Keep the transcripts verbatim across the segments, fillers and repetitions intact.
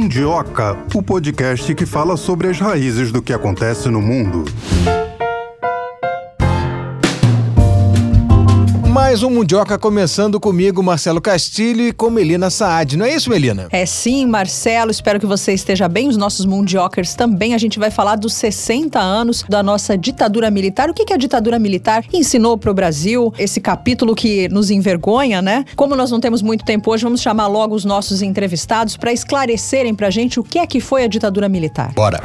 Mundioca, o podcast que fala sobre as raízes do que acontece no mundo. Mais um Mundioca começando comigo, Marcelo Castilho, e com Melina Saad. Não é isso, Melina? É sim, Marcelo. Espero que você esteja bem. Os nossos Mundiocers também. A gente vai falar dos sessenta anos da nossa ditadura militar. O que, que a ditadura militar ensinou para o Brasil? Esse capítulo que nos envergonha, né? Como nós não temos muito tempo hoje, vamos chamar logo os nossos entrevistados para esclarecerem para a gente o que é que foi a ditadura militar. Bora!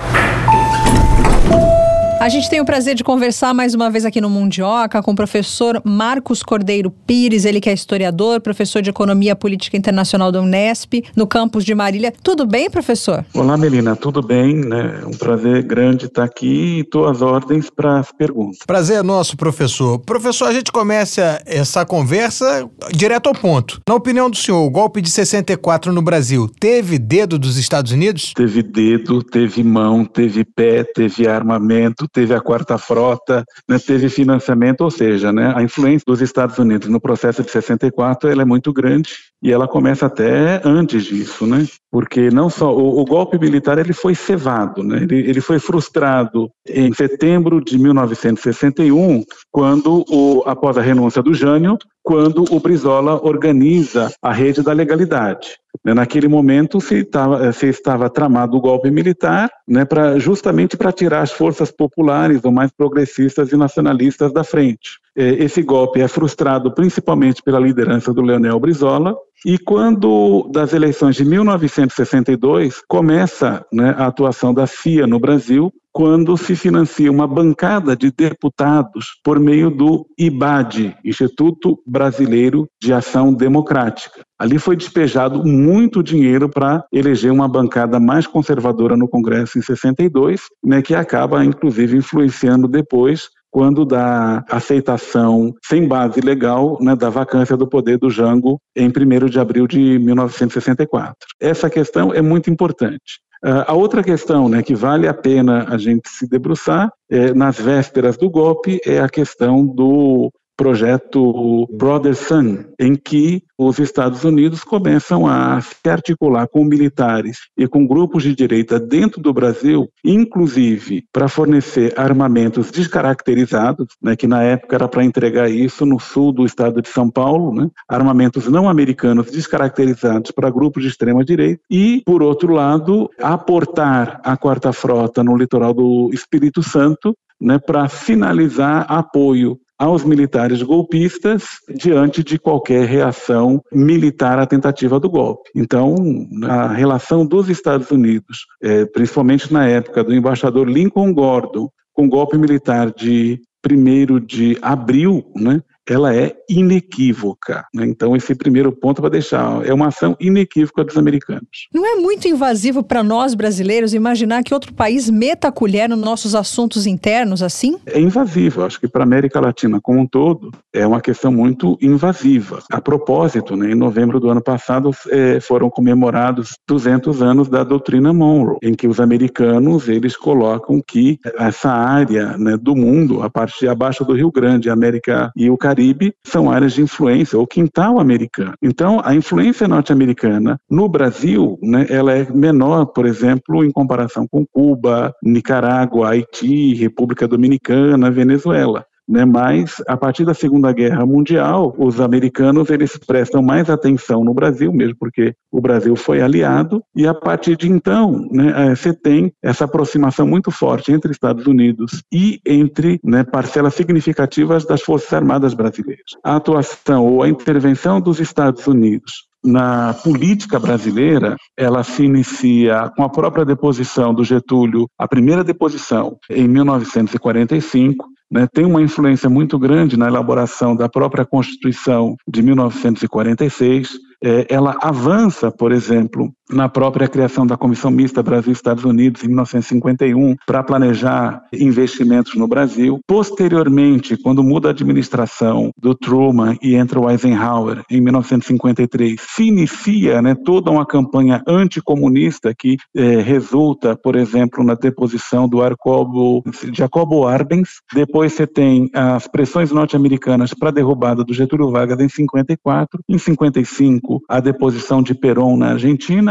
A gente tem o prazer de conversar mais uma vez aqui no Mundioca com o professor Marcos Cordeiro Pires, ele que é historiador, professor de Economia Política Internacional da Unesp, no campus de Marília. Tudo bem, professor? Olá, Melina, tudo bem, né? É um prazer grande estar aqui e estou às ordens para as perguntas. Prazer é nosso, professor. Professor, a gente começa essa conversa direto ao ponto. Na opinião do senhor, o golpe de sessenta e quatro no Brasil teve dedo dos Estados Unidos? Teve dedo, teve mão, teve pé, teve armamento, teve a quarta frota, né, teve financiamento, ou seja, né, a influência dos Estados Unidos no processo de sessenta e quatro ela é muito grande e ela começa até antes disso, né, porque não só o, o golpe militar ele foi cevado, né, ele, ele foi frustrado em setembro de mil novecentos e sessenta e um, quando o, após a renúncia do Jânio, quando o Brizola organiza a rede da legalidade. Naquele momento se estava, se estava tramado o golpe militar, né, pra, justamente para tirar as forças populares ou mais progressistas e nacionalistas da frente. Esse golpe é frustrado principalmente pela liderança do Leonel Brizola, e quando, das eleições de mil novecentos e sessenta e dois, começa, né, a atuação da C I A no Brasil, quando se financia uma bancada de deputados por meio do I B A D, Instituto Brasileiro de Ação Democrática. Ali foi despejado muito dinheiro para eleger uma bancada mais conservadora no Congresso em sessenta e dois, né, que acaba, inclusive, influenciando depois quando da aceitação sem base legal, né, da vacância do poder do Jango em primeiro de abril de mil novecentos e sessenta e quatro. Essa questão é muito importante. Uh, a outra questão, né, que vale a pena a gente se debruçar é, nas vésperas do golpe é a questão do projeto Brother Sun, em que os Estados Unidos começam a se articular com militares e com grupos de direita dentro do Brasil, inclusive para fornecer armamentos descaracterizados, né, que na época era para entregar isso no sul do estado de São Paulo, né, armamentos não americanos descaracterizados para grupos de extrema direita, e, por outro lado, aportar a quarta frota no litoral do Espírito Santo, né, para finalizar apoio aos militares golpistas diante de qualquer reação militar à tentativa do golpe. Então, a relação dos Estados Unidos, é, principalmente na época do embaixador Lincoln Gordon, com o golpe militar de primeiro de abril, né, ela é inequívoca, né? Então esse primeiro ponto para deixar, é uma ação inequívoca dos americanos. Não é muito invasivo para nós brasileiros imaginar que outro país meta a colher nos nossos assuntos internos assim? É invasivo, acho que para a América Latina como um todo é uma questão muito invasiva. A propósito, né, em novembro do ano passado é, foram comemorados duzentos anos da doutrina Monroe, em que os americanos eles colocam que essa área, né, do mundo, a parte de abaixo do Rio Grande, a América e o Caribe, são áreas de influência, o quintal americano. Então, a influência norte-americana no Brasil, né, ela é menor, por exemplo, em comparação com Cuba, Nicarágua, Haiti, República Dominicana, Venezuela. Né, mas, a partir da Segunda Guerra Mundial, os americanos eles prestam mais atenção no Brasil, mesmo porque o Brasil foi aliado, e a partir de então, né, você tem essa aproximação muito forte entre Estados Unidos e entre, né, parcelas significativas das Forças Armadas brasileiras. A atuação ou a intervenção dos Estados Unidos na política brasileira, ela se inicia com a própria deposição do Getúlio, a primeira deposição em mil novecentos e quarenta e cinco, né, tem uma influência muito grande na elaboração da própria Constituição de mil novecentos e quarenta e seis, é, ela avança, por exemplo, na própria criação da Comissão Mista Brasil-Estados Unidos em mil novecentos e cinquenta e um para planejar investimentos no Brasil. Posteriormente, quando muda a administração do Truman e entra o Eisenhower em mil novecentos e cinquenta e três, se inicia, né, toda uma campanha anticomunista que é, resulta, por exemplo, na deposição do Arcobo, Jacobo Arbenz. Depois você tem as pressões norte-americanas para a derrubada do Getúlio Vargas em cinquenta e quatro. Em cinquenta e cinco, a deposição de Perón na Argentina.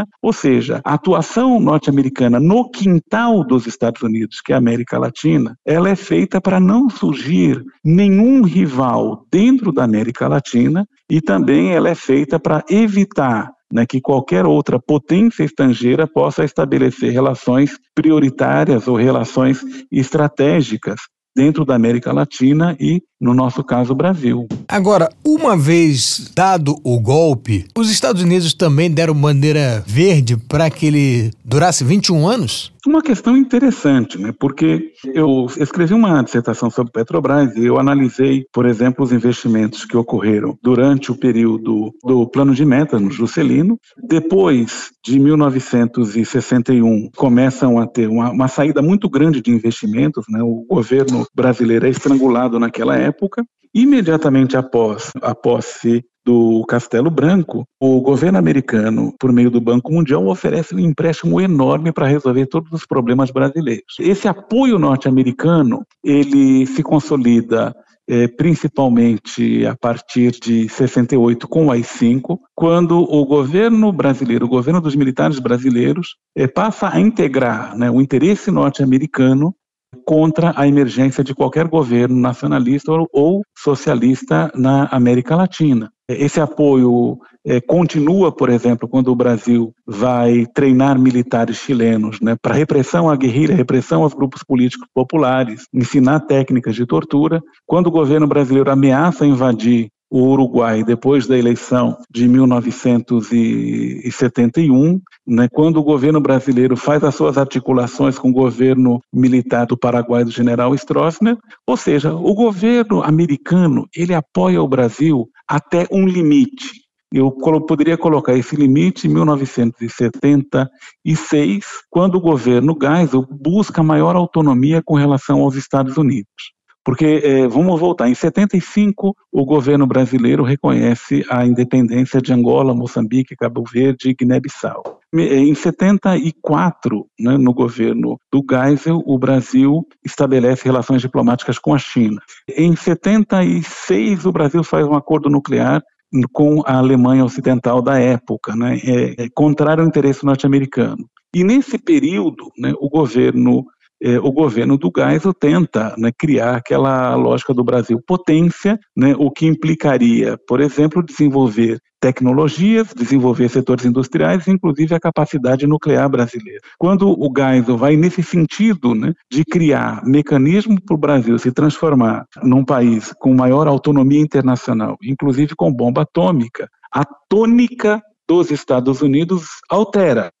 ou seja, a atuação norte-americana no quintal dos Estados Unidos, que é a América Latina, ela é feita para não surgir nenhum rival dentro da América Latina e também ela é feita para evitar Né, que qualquer outra potência estrangeira possa estabelecer relações prioritárias ou relações estratégicas dentro da América Latina e, no nosso caso, o Brasil. Agora, uma vez dado o golpe, os Estados Unidos também deram bandeira verde para que ele durasse vinte e um anos? Uma questão interessante, né? Porque eu escrevi uma dissertação sobre Petrobras e eu analisei, por exemplo, os investimentos que ocorreram durante o período do plano de metas no Juscelino. Depois de mil novecentos e sessenta e um, começam a ter uma, uma saída muito grande de investimentos, né? O governo brasileiro é estrangulado naquela época. Imediatamente após a posse do Castelo Branco, o governo americano, por meio do Banco Mundial, oferece um empréstimo enorme para resolver todos os problemas brasileiros. Esse apoio norte-americano, ele se consolida é, principalmente a partir de sessenta e oito com o A I cinco, quando o governo brasileiro, o governo dos militares brasileiros, é, passa a integrar, né, o interesse norte-americano contra a emergência de qualquer governo nacionalista ou socialista na América Latina. Esse apoio é, continua, por exemplo, quando o Brasil vai treinar militares chilenos, né, para repressão à guerrilha, repressão aos grupos políticos populares, ensinar técnicas de tortura. Quando o governo brasileiro ameaça invadir o Uruguai depois da eleição de mil novecentos e setenta e um, né, quando o governo brasileiro faz as suas articulações com o governo militar do Paraguai do general Stroessner, ou seja, o governo americano, ele apoia o Brasil até um limite. Eu poderia colocar esse limite em mil novecentos e setenta e seis, quando o governo Geisel busca maior autonomia com relação aos Estados Unidos. Porque, eh, vamos voltar, em setenta e cinco o governo brasileiro reconhece a independência de Angola, Moçambique, Cabo Verde e Guiné-Bissau. Em setenta e quatro, né, no governo do Geisel, o Brasil estabelece relações diplomáticas com a China. Em setenta e seis, o Brasil faz um acordo nuclear com a Alemanha Ocidental da época, né, é, é contrário ao interesse norte-americano. E nesse período, né, o governo É, o governo do Geisel tenta, né, criar aquela lógica do Brasil potência, né, o que implicaria, por exemplo, desenvolver tecnologias, desenvolver setores industriais, inclusive a capacidade nuclear brasileira. Quando o Geisel vai nesse sentido, né, de criar mecanismo para o Brasil se transformar num país com maior autonomia internacional, inclusive com bomba atômica, a tônica dos Estados Unidos altera.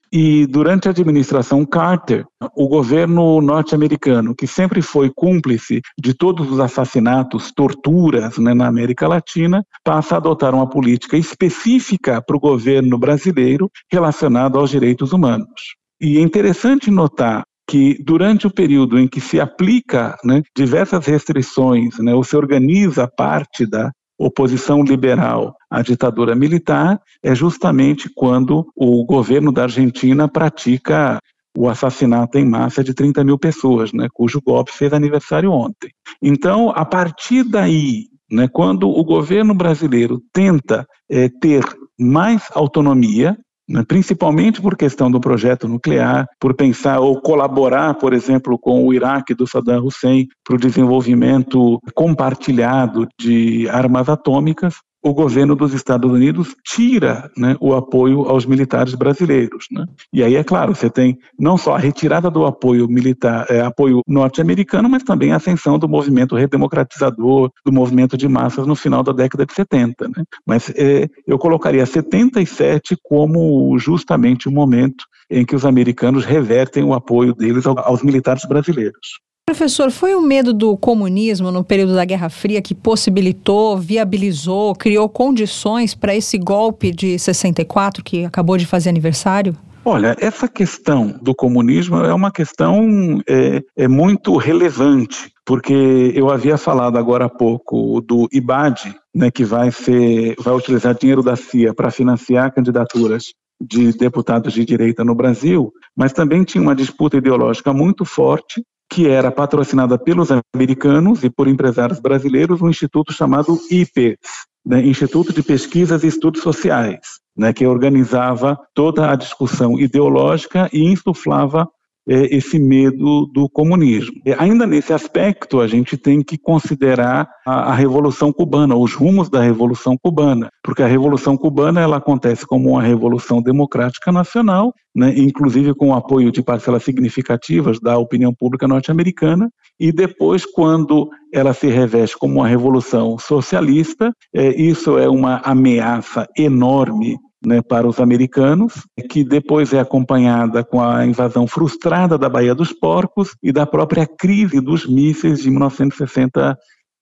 E durante a administração Carter, o governo norte-americano, que sempre foi cúmplice de todos os assassinatos, torturas, né, na América Latina, passa a adotar uma política específica para o governo brasileiro relacionada aos direitos humanos. E é interessante notar que durante o período em que se aplica, né, diversas restrições, né, ou se organiza parte da oposição liberal à ditadura militar, é justamente quando o governo da Argentina pratica o assassinato em massa de trinta mil pessoas, né, cujo golpe fez aniversário ontem. Então, a partir daí, né, quando o governo brasileiro tenta é, ter mais autonomia, né, principalmente por questão do projeto nuclear, por pensar ou colaborar, por exemplo, com o Iraque do Saddam Hussein para o desenvolvimento compartilhado de armas atômicas, o governo dos Estados Unidos tira, né, o apoio aos militares brasileiros, né? E aí, é claro, você tem não só a retirada do apoio militar, é, apoio norte-americano, mas também a ascensão do movimento redemocratizador, do movimento de massas no final da década de setenta, né? Mas é, eu colocaria setenta e sete como justamente o momento em que os americanos revertem o apoio deles aos militares brasileiros. Professor, foi o medo do comunismo no período da Guerra Fria que possibilitou, viabilizou, criou condições para esse golpe de sessenta e quatro que acabou de fazer aniversário? Olha, essa questão do comunismo é uma questão é, é muito relevante, porque eu havia falado agora há pouco do I B A D, né, que vai, ser, vai utilizar dinheiro da C I A para financiar candidaturas de deputados de direita no Brasil, mas também tinha uma disputa ideológica muito forte, que era patrocinada pelos americanos e por empresários brasileiros, um instituto chamado I P E S, né, Instituto de Pesquisas e Estudos Sociais, né, que organizava toda a discussão ideológica e insuflava eh, esse medo do comunismo. E ainda nesse aspecto, a gente tem que considerar a, a Revolução Cubana, os rumos da Revolução Cubana, porque a Revolução Cubana ela acontece como uma revolução democrática nacional, né, inclusive com o apoio de parcelas significativas da opinião pública norte-americana, e depois, quando ela se reveste como uma revolução socialista, eh, isso é uma ameaça enorme, né, para os americanos, que depois é acompanhada com a invasão frustrada da Baía dos Porcos e da própria crise dos mísseis de mil novecentos e sessenta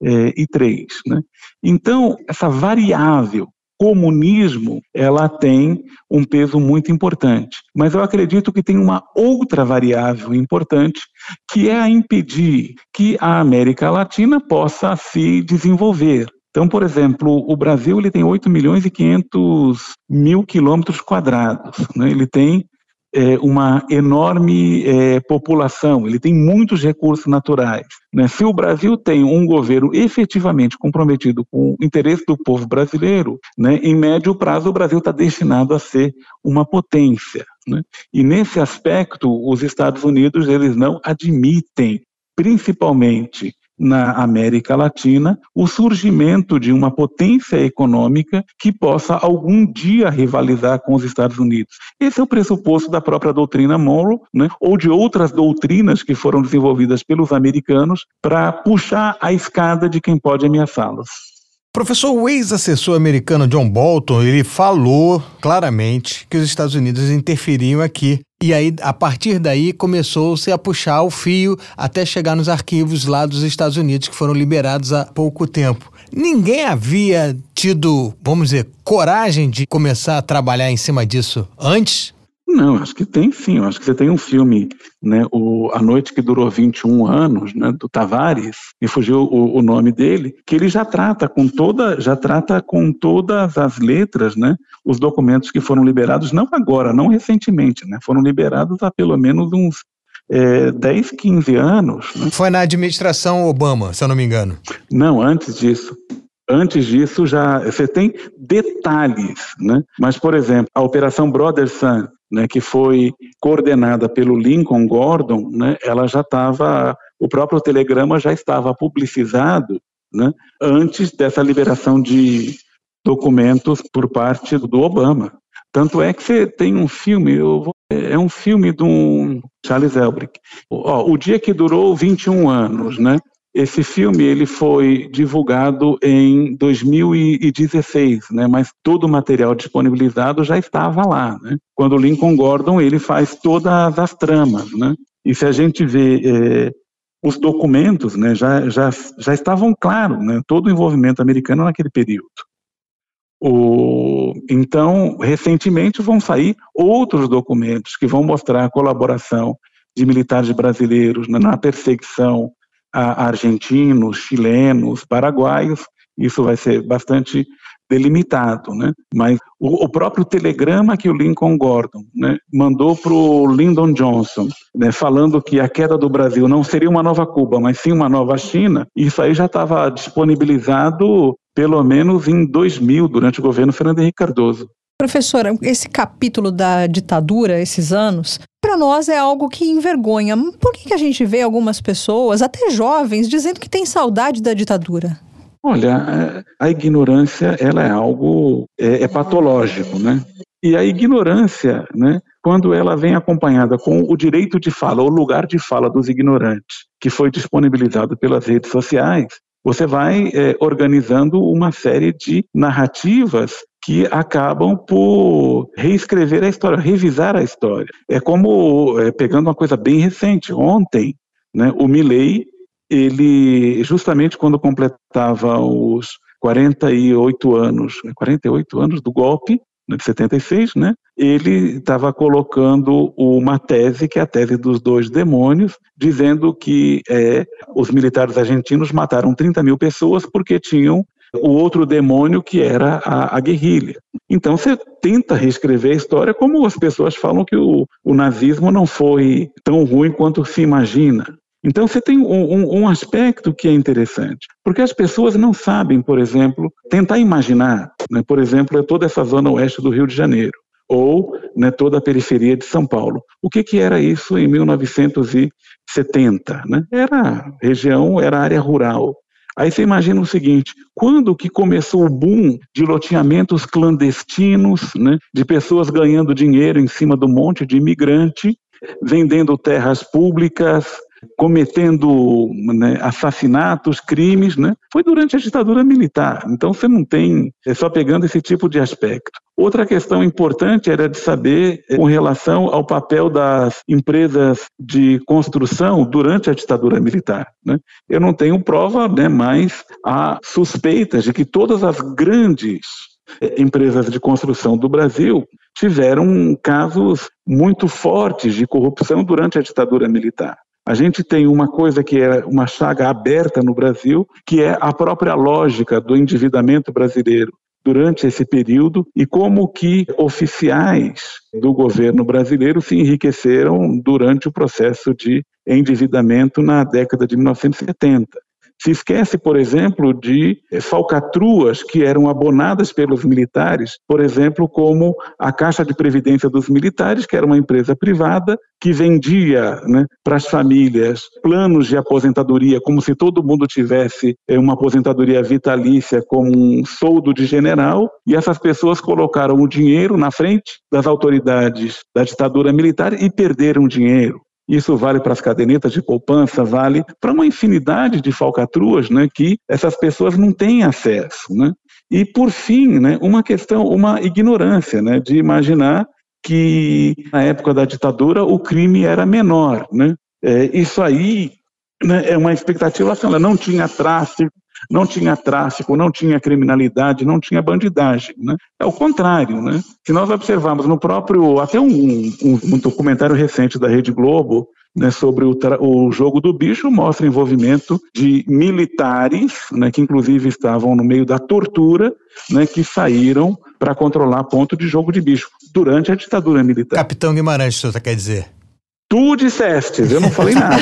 e três. Né? Então, essa variável comunismo, ela tem um peso muito importante. Mas eu acredito que tem uma outra variável importante, que é a impedir que a América Latina possa se desenvolver. Então, por exemplo, o Brasil ele tem oito milhões e quinhentos mil quilômetros quadrados, né? Ele tem é, uma enorme é, população, ele tem muitos recursos naturais, né? Se o Brasil tem um governo efetivamente comprometido com o interesse do povo brasileiro, né, em médio prazo o Brasil está destinado a ser uma potência, né? E nesse aspecto, os Estados Unidos eles não admitem, principalmente na América Latina, o surgimento de uma potência econômica que possa algum dia rivalizar com os Estados Unidos. Esse é o pressuposto da própria doutrina Monroe, né, ou de outras doutrinas que foram desenvolvidas pelos americanos para puxar a escada de quem pode ameaçá-los. Professor, o ex-assessor americano John Bolton, ele falou claramente que os Estados Unidos interferiam aqui. E aí, a partir daí, começou-se a puxar o fio até chegar nos arquivos lá dos Estados Unidos, que foram liberados há pouco tempo. Ninguém havia tido, vamos dizer, coragem de começar a trabalhar em cima disso antes? Não, acho que tem sim. Eu acho que você tem um filme, né, o A Noite que Durou vinte e um anos, né, do Tavares, me fugiu o, o nome dele, que ele já trata com toda, já trata com todas as letras, né, os documentos que foram liberados, não agora, não recentemente, né, foram liberados há pelo menos uns é, dez, quinze anos. Né? Foi na administração Obama, se eu não me engano. Não, antes disso. Antes disso, já você tem detalhes, né? Mas, por exemplo, a Operação Brother Sun, né, que foi coordenada pelo Lincoln Gordon, né, ela já estava, o próprio telegrama já estava publicizado, né, antes dessa liberação de documentos por parte do Obama. Tanto é que você tem um filme, eu vou, é um filme de um Charles Elbrick, ó, O Dia que Durou vinte e um anos, né? Esse filme ele foi divulgado em dois mil e dezesseis, né? Mas todo o material disponibilizado já estava lá, né? Quando o Lincoln Gordon ele faz todas as tramas, né? E se a gente vê é, os documentos, né, já, já, já estavam claros, né? Todo o envolvimento americano naquele período. O, então, recentemente vão sair outros documentos que vão mostrar a colaboração de militares brasileiros na, na perseguição a argentinos, chilenos, paraguaios. Isso vai ser bastante delimitado, né? Mas o, o próprio telegrama que o Lincoln Gordon, né, mandou para o Lyndon Johnson, né, falando que a queda do Brasil não seria uma nova Cuba, mas sim uma nova China, isso aí já estava disponibilizado pelo menos em dois mil, durante o governo Fernando Henrique Cardoso. Professora, esse capítulo da ditadura, esses anos, para nós é algo que envergonha. Por que, que a gente vê algumas pessoas, até jovens, dizendo que tem saudade da ditadura? Olha, a ignorância, ela é algo, é, é patológico, né? E a ignorância, né, quando ela vem acompanhada com o direito de fala, o lugar de fala dos ignorantes, que foi disponibilizado pelas redes sociais, você vai é, organizando uma série de narrativas que acabam por reescrever a história, revisar a história. É como, é, pegando uma coisa bem recente, ontem, né, o Milei, ele, justamente quando completava os quarenta e oito anos, quarenta e oito anos do golpe, de setenta e seis, né, ele estava colocando uma tese, que é a tese dos dois demônios, dizendo que é, os militares argentinos mataram trinta mil pessoas porque tinham o outro demônio que era a, a guerrilha. Então você tenta reescrever a história como as pessoas falam que o, o nazismo não foi tão ruim quanto se imagina. Então você tem um, um, um aspecto que é interessante, porque as pessoas não sabem, por exemplo, tentar imaginar, né, por exemplo, toda essa zona oeste do Rio de Janeiro, ou né, toda a periferia de São Paulo. O que, que era isso em mil novecentos e setenta? Né? Era região, era área rural. Aí você imagina o seguinte, quando que começou o boom de loteamentos clandestinos, né, de pessoas ganhando dinheiro em cima do monte de imigrante, vendendo terras públicas, cometendo né, assassinatos, crimes, né? Foi durante a ditadura militar. Então você não tem, é só pegando esse tipo de aspecto. Outra questão importante era de saber com relação ao papel das empresas de construção durante a ditadura militar, né? Eu não tenho prova, né, mas há suspeitas de que todas as grandes empresas de construção do Brasil tiveram casos muito fortes de corrupção durante a ditadura militar. A gente tem uma coisa que é uma chaga aberta no Brasil, que é a própria lógica do endividamento brasileiro durante esse período e como que oficiais do governo brasileiro se enriqueceram durante o processo de endividamento na década de mil novecentos e setenta. Se esquece, por exemplo, de falcatruas que eram abonadas pelos militares, por exemplo, como a Caixa de Previdência dos Militares, que era uma empresa privada, que vendia né, para as famílias planos de aposentadoria, como se todo mundo tivesse uma aposentadoria vitalícia como um soldo de general, e essas pessoas colocaram o dinheiro na frente das autoridades da ditadura militar e perderam dinheiro. Isso vale para as cadernetas de poupança, vale para uma infinidade de falcatruas, né, que essas pessoas não têm acesso, né? E, por fim, né, uma questão, uma ignorância, né, de imaginar que, na época da ditadura, o crime era menor, né? É, isso aí né, é uma expectativa, assim, ela não tinha tráfico, não tinha tráfico, não tinha criminalidade, não tinha bandidagem, né? É o contrário, né? Se nós observarmos no próprio, até um, um, um documentário recente da Rede Globo, né, sobre o, o jogo do bicho, mostra envolvimento de militares, né, que inclusive estavam no meio da tortura, né, que saíram para controlar ponto de jogo de bicho durante a ditadura militar. Capitão Guimarães, o senhor quer dizer? Tu disseste, eu não falei nada.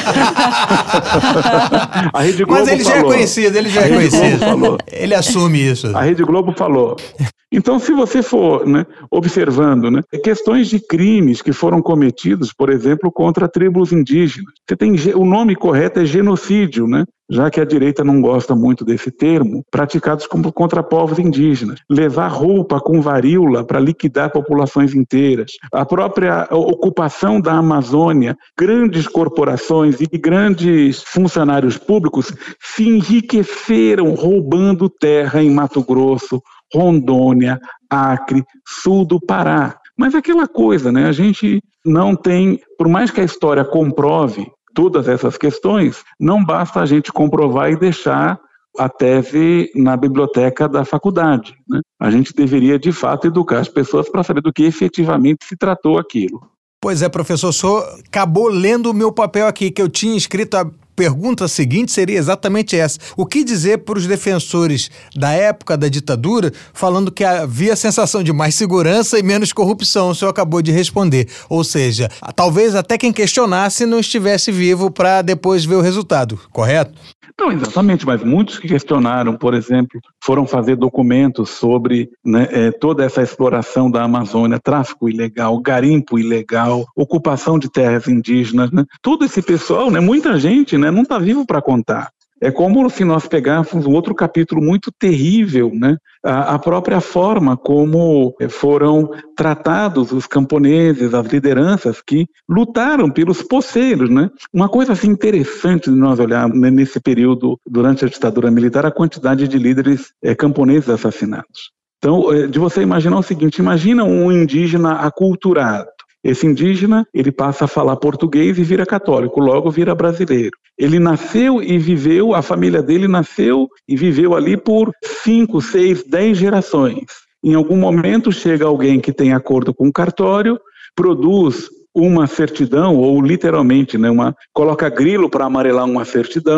A Rede Globo Mas ele já falou. é conhecido, ele já é conhecido. Falou. Ele assume isso. A Rede Globo falou. Então, se você for né, observando né, questões de crimes que foram cometidos, por exemplo, contra tribos indígenas, você tem, o nome correto é genocídio, né? Já que a direita não gosta muito desse termo, praticados como contra povos indígenas. Levar roupa com varíola para liquidar populações inteiras. A própria ocupação da Amazônia, grandes corporações e grandes funcionários públicos se enriqueceram roubando terra em Mato Grosso, Rondônia, Acre, sul do Pará. Mas aquela coisa, né? A gente não tem, por mais que a história comprove todas essas questões, não basta a gente comprovar e deixar a tese na biblioteca da faculdade, né? A gente deveria, de fato, educar as pessoas para saber do que efetivamente se tratou aquilo. Pois é, professor, o senhor acabou lendo o meu papel aqui, que eu tinha escrito a pergunta seguinte seria exatamente essa. O que dizer para os defensores da época da ditadura, falando que havia sensação de mais segurança e menos corrupção? O senhor acabou de responder. Ou seja, talvez até quem questionasse não estivesse vivo para depois ver o resultado, correto? Não, exatamente, mas muitos que questionaram, por exemplo, foram fazer documentos sobre né, é, toda essa exploração da Amazônia, tráfico ilegal, garimpo ilegal, ocupação de terras indígenas, né? Todo esse pessoal, né, muita gente né, não está vivo para contar. É como se nós pegássemos um outro capítulo muito terrível, né? A, a própria forma como foram tratados os camponeses, as lideranças que lutaram pelos poceiros, né? Uma coisa assim, interessante de nós olharmos né, nesse período, durante a ditadura militar, a quantidade de líderes é, camponeses assassinados. Então, é, de você imaginar o seguinte, imagina um indígena aculturado. Esse indígena, ele passa a falar português e vira católico, logo vira brasileiro. Ele nasceu e viveu, a família dele nasceu e viveu ali por cinco, seis, dez gerações. Em algum momento chega alguém que tem acordo com o cartório, produz uma certidão, ou literalmente, né, uma, coloca grilo para amarelar uma certidão,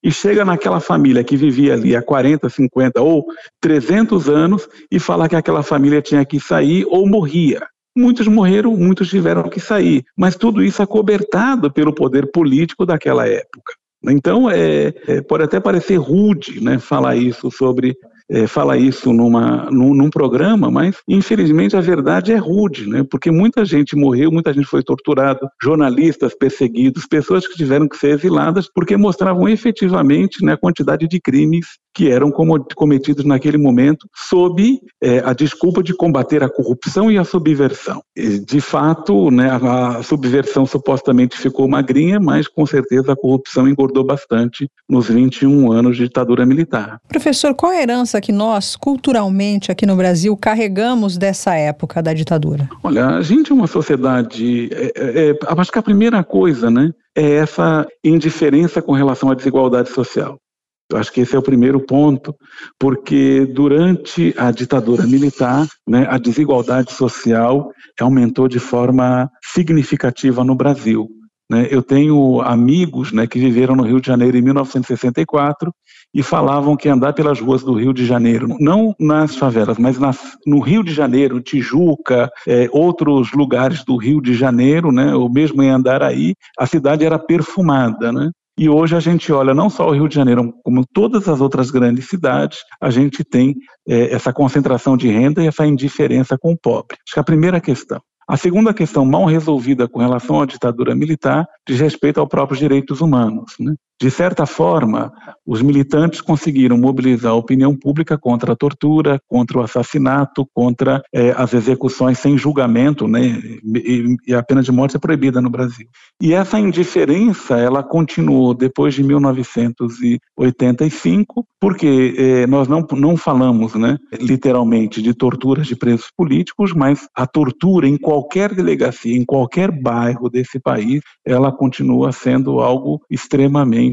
e chega naquela família que vivia ali há quarenta, cinquenta ou trezentos anos e fala que aquela família tinha que sair ou morria. Muitos morreram, muitos tiveram que sair, mas tudo isso acobertado pelo poder político daquela época. Então, é, é, pode até parecer rude, né, falar isso sobre... É, fala isso numa, num, num programa, mas infelizmente a verdade é rude, né? Porque muita gente morreu, muita gente foi torturada, jornalistas perseguidos, pessoas que tiveram que ser exiladas porque mostravam efetivamente, né, a quantidade de crimes que eram cometidos naquele momento sob é, a desculpa de combater a corrupção e a subversão. E, de fato, né, a, a subversão supostamente ficou magrinha, mas com certeza a corrupção engordou bastante nos vinte e um anos de ditadura militar. Professor, qual é a herança que nós, culturalmente, aqui no Brasil, carregamos dessa época da ditadura? Olha, a gente é uma sociedade... É, é, acho que a primeira coisa, né, é essa indiferença com relação à desigualdade social. Eu acho que esse é o primeiro ponto, porque durante a ditadura militar, né, a desigualdade social aumentou de forma significativa no Brasil. Né? Eu tenho amigos, né, que viveram no Rio de Janeiro em mil novecentos e sessenta e quatro e falavam que andar pelas ruas do Rio de Janeiro, não nas favelas, mas nas, no Rio de Janeiro, Tijuca, é, outros lugares do Rio de Janeiro, né, ou mesmo em Andaraí, a cidade era perfumada, né? E hoje a gente olha não só o Rio de Janeiro, como todas as outras grandes cidades, a gente tem é, essa concentração de renda e essa indiferença com o pobre. Acho que a primeira questão. A segunda questão mal resolvida com relação à ditadura militar diz respeito aos próprios direitos humanos, né? De certa forma, os militantes conseguiram mobilizar a opinião pública contra a tortura, contra o assassinato, contra eh, as execuções sem julgamento, né? E, e a pena de morte é proibida no Brasil. E essa indiferença, ela continuou depois de mil novecentos e oitenta e cinco, porque eh, nós não, não falamos, né, literalmente de torturas de presos políticos, mas a tortura em qualquer delegacia, em qualquer bairro desse país, ela continua sendo algo extremamente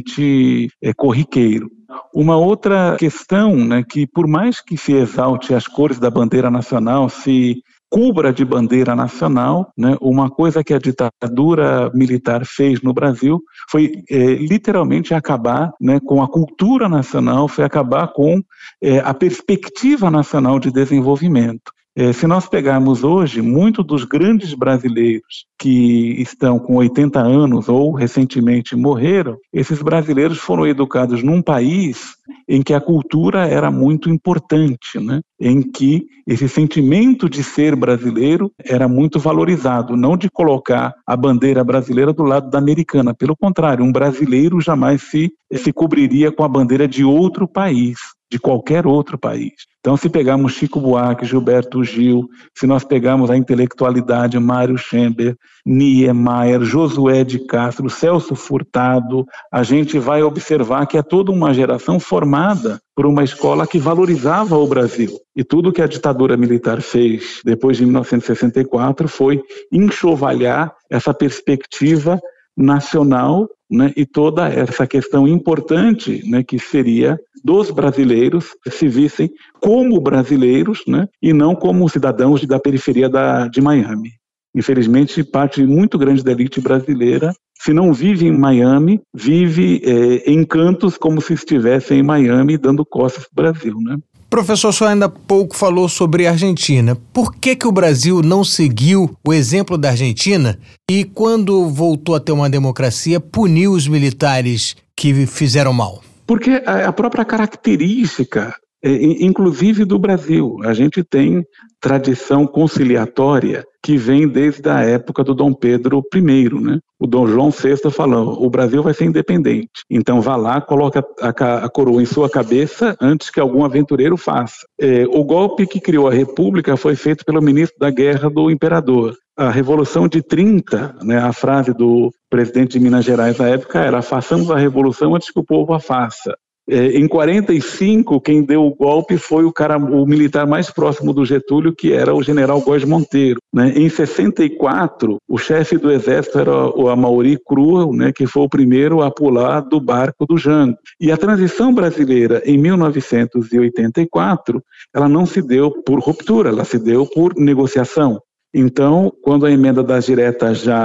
É, corriqueiro. Uma outra questão, né, que por mais que se exalte as cores da bandeira nacional, se cubra de bandeira nacional, né, uma coisa que a ditadura militar fez no Brasil foi é, literalmente acabar, né, com a cultura nacional, foi acabar com é, a perspectiva nacional de desenvolvimento. É, se nós pegarmos hoje, muitos dos grandes brasileiros que estão com oitenta anos ou recentemente morreram, esses brasileiros foram educados num país em que a cultura era muito importante, né? Em que esse sentimento de ser brasileiro era muito valorizado, não de colocar a bandeira brasileira do lado da americana. Pelo contrário, um brasileiro jamais se, se cobriria com a bandeira de outro país, de qualquer outro país. Então, se pegarmos Chico Buarque, Gilberto Gil, se nós pegarmos a intelectualidade, Mário Schember, Niemeyer, Josué de Castro, Celso Furtado, a gente vai observar que é toda uma geração formada por uma escola que valorizava o Brasil. E tudo que a ditadura militar fez depois de mil novecentos e sessenta e quatro foi enxovalhar essa perspectiva nacional, né, e toda essa questão importante, né, que seria dos brasileiros se vissem como brasileiros, né, e não como cidadãos da periferia da, de Miami. Infelizmente, parte muito grande da elite brasileira, se não vive em Miami, vive é, em cantos como se estivesse em Miami dando costas para o Brasil, né? Professor, o senhor ainda há pouco falou sobre a Argentina. Por que que o Brasil não seguiu o exemplo da Argentina e, quando voltou a ter uma democracia, puniu os militares que fizeram mal? Porque a própria característica, inclusive do Brasil, a gente tem tradição conciliatória que vem desde a época do Dom Pedro I, né? O Dom João sexto falou, o Brasil vai ser independente, então vá lá, coloca a, a coroa em sua cabeça antes que algum aventureiro faça. É, o golpe que criou a República foi feito pelo ministro da Guerra do Imperador. A Revolução de trinta, né, a frase do presidente de Minas Gerais na época era: façamos a revolução antes que o povo a faça. É, em quarenta e cinco, quem deu o golpe foi o, cara, o militar mais próximo do Getúlio, que era o general Góes Monteiro. Né? Em sessenta e quatro, o chefe do exército era o Amaury Cruel, né, que foi o primeiro a pular do barco do Jango. E a transição brasileira, em mil novecentos e oitenta e quatro, ela não se deu por ruptura, ela se deu por negociação. Então, quando a emenda das diretas já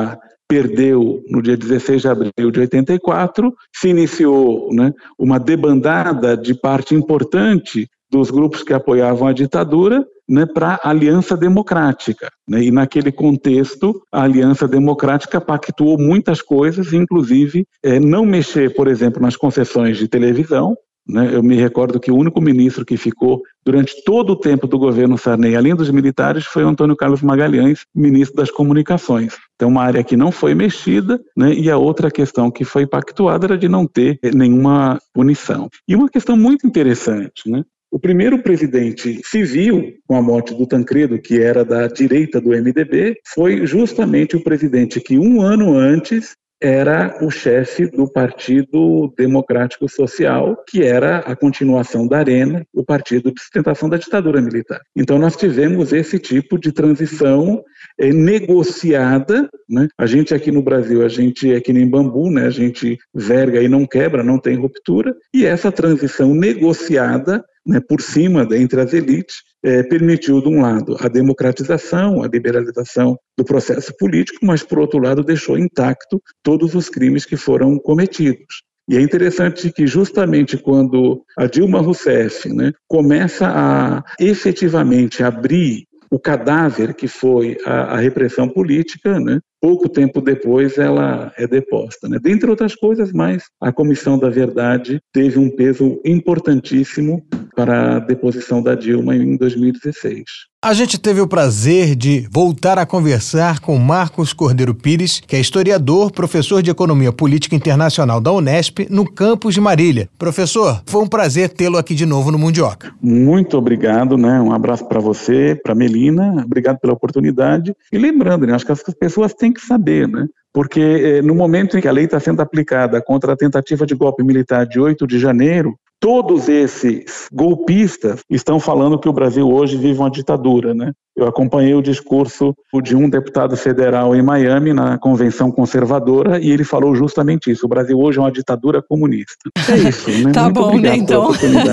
perdeu no dia dezesseis de abril de oitenta e quatro, se iniciou, né, uma debandada de parte importante dos grupos que apoiavam a ditadura, né, para a Aliança Democrática. Né, e naquele contexto, a Aliança Democrática pactuou muitas coisas, inclusive é, não mexer, por exemplo, nas concessões de televisão. Né, eu me recordo que o único ministro que ficou durante todo o tempo do governo Sarney, além dos militares, foi o Antônio Carlos Magalhães, ministro das Comunicações. Então, uma área que não foi mexida, né, e a outra questão que foi pactuada era de não ter nenhuma punição. E uma questão muito interessante, né? O primeiro presidente civil, com a morte do Tancredo, que era da direita do M D B, foi justamente o presidente que um ano antes era o chefe do Partido Democrático Social, que era a continuação da Arena, o partido de sustentação da ditadura militar. Então nós tivemos esse tipo de transição é, negociada, né? A gente aqui no Brasil, a gente é que nem bambu, né? A gente verga e não quebra, não tem ruptura, e essa transição negociada, né, por cima, entre as elites, é, permitiu, de um lado, a democratização, a liberalização do processo político, mas, por outro lado, deixou intacto todos os crimes que foram cometidos. E é interessante que, justamente quando a Dilma Rousseff, né, começa a efetivamente abrir o cadáver que foi a, a repressão política, né, pouco tempo depois ela é deposta, né? Dentre outras coisas, mas a Comissão da Verdade teve um peso importantíssimo para a deposição da Dilma em dois mil e dezesseis. A gente teve o prazer de voltar a conversar com Marcos Cordeiro Pires, que é historiador, professor de Economia Política Internacional da Unesp, no campus de Marília. Professor, foi um prazer tê-lo aqui de novo no Mundioca. Muito obrigado, né? Um abraço para você, para Melina, obrigado pela oportunidade. E lembrando, né? Acho que as pessoas têm que saber, né? Porque eh, no momento em que a lei está sendo aplicada contra a tentativa de golpe militar de oito de janeiro, todos esses golpistas estão falando que o Brasil hoje vive uma ditadura, né? Eu acompanhei o discurso de um deputado federal em Miami, na Convenção Conservadora, e ele falou justamente isso: o Brasil hoje é uma ditadura comunista. É isso, né? Tá Muito bom, né, então?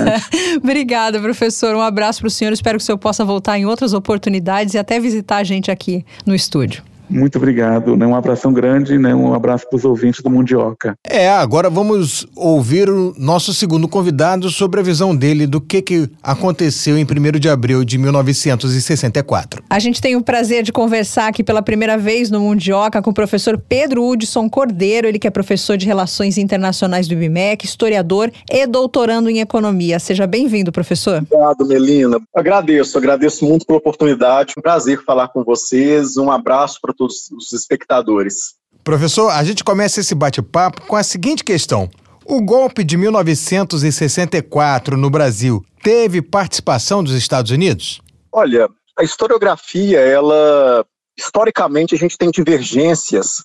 Obrigada, professor. Um abraço para o senhor. Espero que o senhor possa voltar em outras oportunidades e até visitar a gente aqui no estúdio. Muito obrigado, né? Um abração grande, né? Um abraço para os ouvintes do Mundioca. É, agora vamos ouvir o nosso segundo convidado sobre a visão dele do que, que aconteceu em primeiro de abril de mil novecentos e sessenta e quatro. A gente tem o prazer de conversar aqui pela primeira vez no Mundioca com o professor Pedro Hudson Cordeiro, ele que é professor de Relações Internacionais do I B M E C, historiador e doutorando em Economia. Seja bem-vindo, professor. Obrigado, Melina. Agradeço, agradeço muito pela oportunidade. Um prazer falar com vocês. Um abraço para todos os espectadores. Professor, a gente começa esse bate-papo com a seguinte questão: o golpe de mil novecentos e sessenta e quatro no Brasil teve participação dos Estados Unidos? Olha, a historiografia, ela, historicamente, a gente tem divergências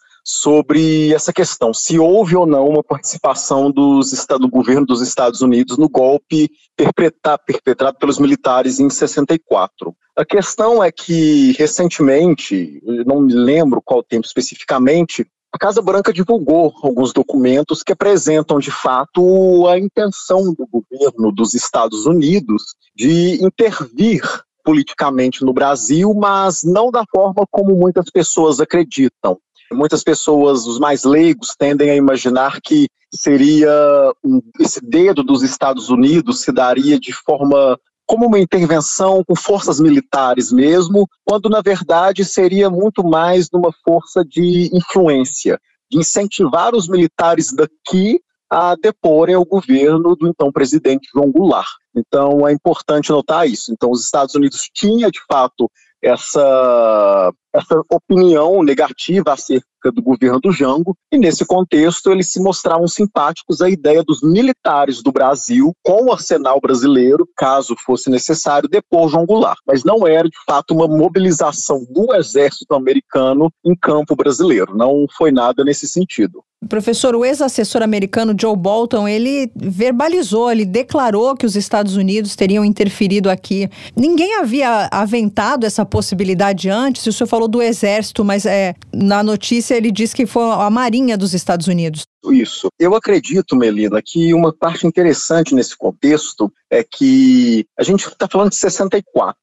sobre essa questão, se houve ou não uma participação dos, do governo dos Estados Unidos no golpe perpetrado, perpetrado pelos militares em sessenta e quatro. A questão é que, recentemente, eu não me lembro qual tempo especificamente, a Casa Branca divulgou alguns documentos que apresentam, de fato, a intenção do governo dos Estados Unidos de intervir politicamente no Brasil, mas não da forma como muitas pessoas acreditam. Muitas pessoas, os mais leigos, tendem a imaginar que seria um, esse dedo dos Estados Unidos se daria de forma como uma intervenção com forças militares mesmo, quando na verdade seria muito mais numa força de influência, de incentivar os militares daqui a deporem o governo do então presidente João Goulart. Então é importante notar isso. Então os Estados Unidos tinham de fato essa, essa opinião negativa acerca do governo do Jango, e nesse contexto eles se mostravam simpáticos à ideia dos militares do Brasil com o arsenal brasileiro, caso fosse necessário, depor João Goulart. Mas não era de fato uma mobilização do exército americano em campo brasileiro, não foi nada nesse sentido. Professor, o ex-assessor americano Joe Bolton, ele verbalizou, ele declarou que os Estados Unidos teriam interferido aqui. Ninguém havia aventado essa possibilidade antes. O senhor falou do exército, mas é, na notícia ele diz que foi a Marinha dos Estados Unidos. Isso. Eu acredito, Melina, que uma parte interessante nesse contexto é que a gente está falando de sessenta e quatro.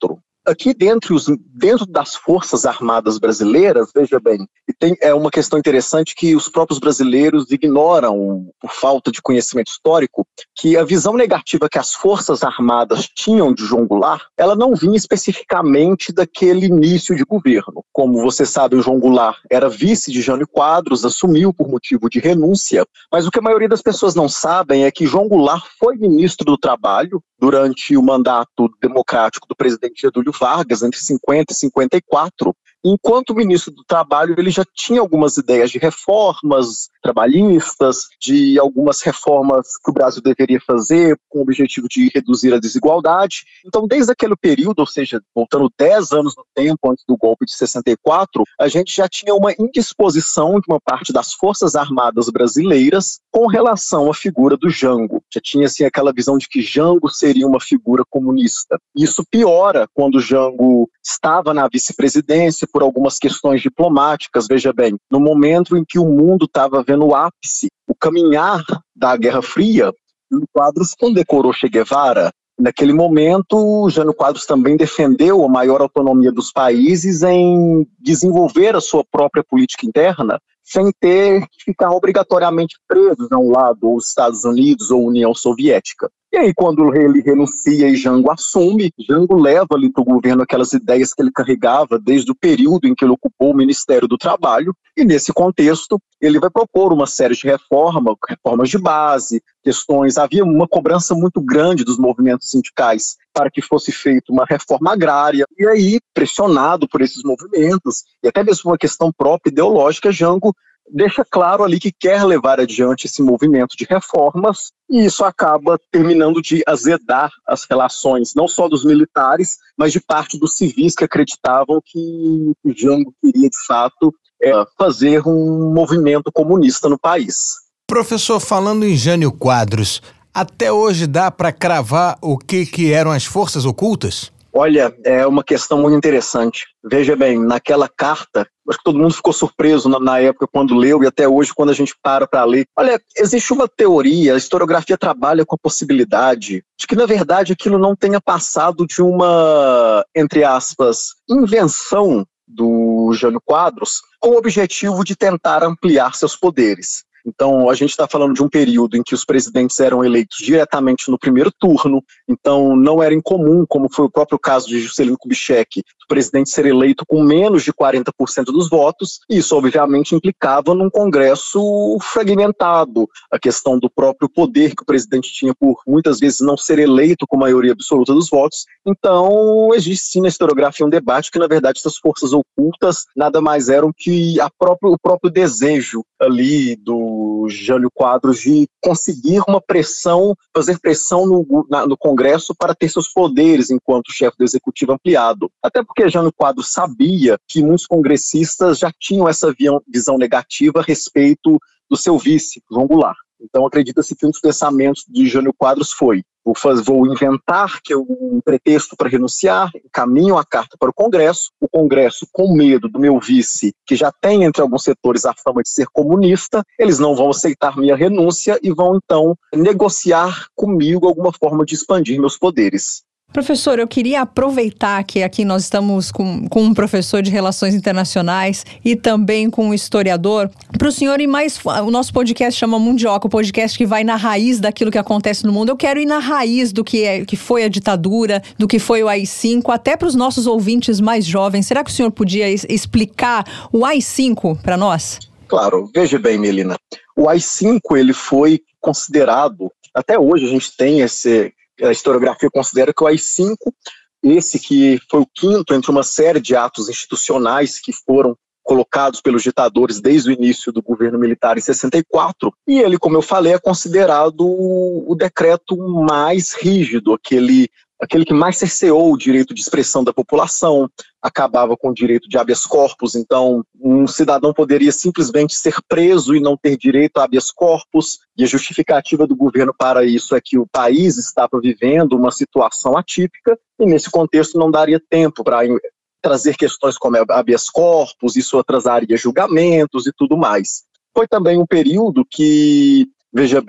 aqui dentro, os, dentro das Forças Armadas brasileiras, veja bem, e tem, é uma questão interessante que os próprios brasileiros ignoram, por falta de conhecimento histórico, que a visão negativa que as Forças Armadas tinham de João Goulart, ela não vinha especificamente daquele início de governo. Como você sabe, o João Goulart era vice de Jânio Quadros, assumiu por motivo de renúncia, mas o que a maioria das pessoas não sabem é que João Goulart foi ministro do Trabalho durante o mandato democrático do presidente Getúlio Vargas, entre cinquenta e cinquenta e quatro. Enquanto ministro do Trabalho, ele já tinha algumas ideias de reformas trabalhistas, de algumas reformas que o Brasil deveria fazer com o objetivo de reduzir a desigualdade. Então, desde aquele período, ou seja, voltando dez anos no tempo, antes do golpe de sessenta e quatro, a gente já tinha uma indisposição de uma parte das Forças Armadas brasileiras com relação à figura do Jango. Já tinha, assim, aquela visão de que Jango seria uma figura comunista. Isso piora quando o Jango estava na vice-presidência por algumas questões diplomáticas. Veja bem, no momento em que o mundo estava vendo o ápice, o caminhar da Guerra Fria, Jânio Quadros condecorou Che Guevara. Naquele momento, Jânio Quadros também defendeu a maior autonomia dos países em desenvolver a sua própria política interna, sem ter que ficar obrigatoriamente presos a um lado, ou os Estados Unidos ou União Soviética. E aí, quando ele renuncia e Jango assume, Jango leva ali para o governo aquelas ideias que ele carregava desde o período em que ele ocupou o Ministério do Trabalho, e nesse contexto, ele vai propor uma série de reformas, reformas de base, questões. Havia uma cobrança muito grande dos movimentos sindicais para que fosse feita uma reforma agrária, e aí, pressionado por esses movimentos, e até mesmo uma questão própria ideológica, Jango deixa claro ali que quer levar adiante esse movimento de reformas, e isso acaba terminando de azedar as relações, não só dos militares, mas de parte dos civis que acreditavam que o Jango queria, de fato, é, fazer um movimento comunista no país. Professor, falando em Jânio Quadros, até hoje dá para cravar o que, que eram as forças ocultas? Olha, é uma questão muito interessante. Veja bem, naquela carta, acho que todo mundo ficou surpreso na, na época quando leu e até hoje quando a gente para para ler. Olha, existe uma teoria, a historiografia trabalha com a possibilidade de que, na verdade, aquilo não tenha passado de uma, entre aspas, invenção do Jânio Quadros com o objetivo de tentar ampliar seus poderes. Então, a gente está falando de um período em que os presidentes eram eleitos diretamente no primeiro turno, então não era incomum, como foi o próprio caso de Juscelino Kubitschek, o presidente ser eleito com menos de quarenta por cento dos votos, e isso obviamente implicava num Congresso fragmentado, a questão do próprio poder que o presidente tinha por muitas vezes não ser eleito com maioria absoluta dos votos. Então, existe sim na historiografia um debate que, na verdade, essas forças ocultas nada mais eram que a próprio, o próprio desejo ali do Jânio Quadros de conseguir uma pressão, fazer pressão no, na, no Congresso para ter seus poderes enquanto chefe do Executivo ampliado. Até porque Jânio Quadros sabia que muitos congressistas já tinham essa visão negativa a respeito do seu vice, João Goulart. Então acredita-se que um dos pensamentos de Jânio Quadros foi: vou, fazer, vou inventar que é um pretexto para renunciar, encaminho a carta para o Congresso, o Congresso, com medo do meu vice, que já tem entre alguns setores a fama de ser comunista, eles não vão aceitar minha renúncia e vão então negociar comigo alguma forma de expandir meus poderes. Professor, eu queria aproveitar que aqui nós estamos com, com um professor de Relações Internacionais e também com um historiador, para o senhor ir mais... O nosso podcast chama Mundioca, o podcast que vai na raiz daquilo que acontece no mundo. Eu quero ir na raiz do que, é, que foi a ditadura, do que foi o A I cinco, até para os nossos ouvintes mais jovens. Será que o senhor podia es- explicar o A I cinco para nós? Claro, veja bem, Melina. O A I cinco, ele foi considerado... Até hoje a gente tem esse... A historiografia considera que o A I cinco, esse que foi o quinto entre uma série de atos institucionais que foram colocados pelos ditadores desde o início do governo militar em sessenta e quatro, e ele, como eu falei, é considerado o decreto mais rígido, aquele, aquele que mais cerceou o direito de expressão da população, acabava com o direito de habeas corpus. Então um cidadão poderia simplesmente ser preso e não ter direito a habeas corpus, e a justificativa do governo para isso é que o país estava vivendo uma situação atípica, e nesse contexto não daria tempo para trazer questões como habeas corpus, isso atrasaria julgamentos e tudo mais. Foi também um período que, veja bem,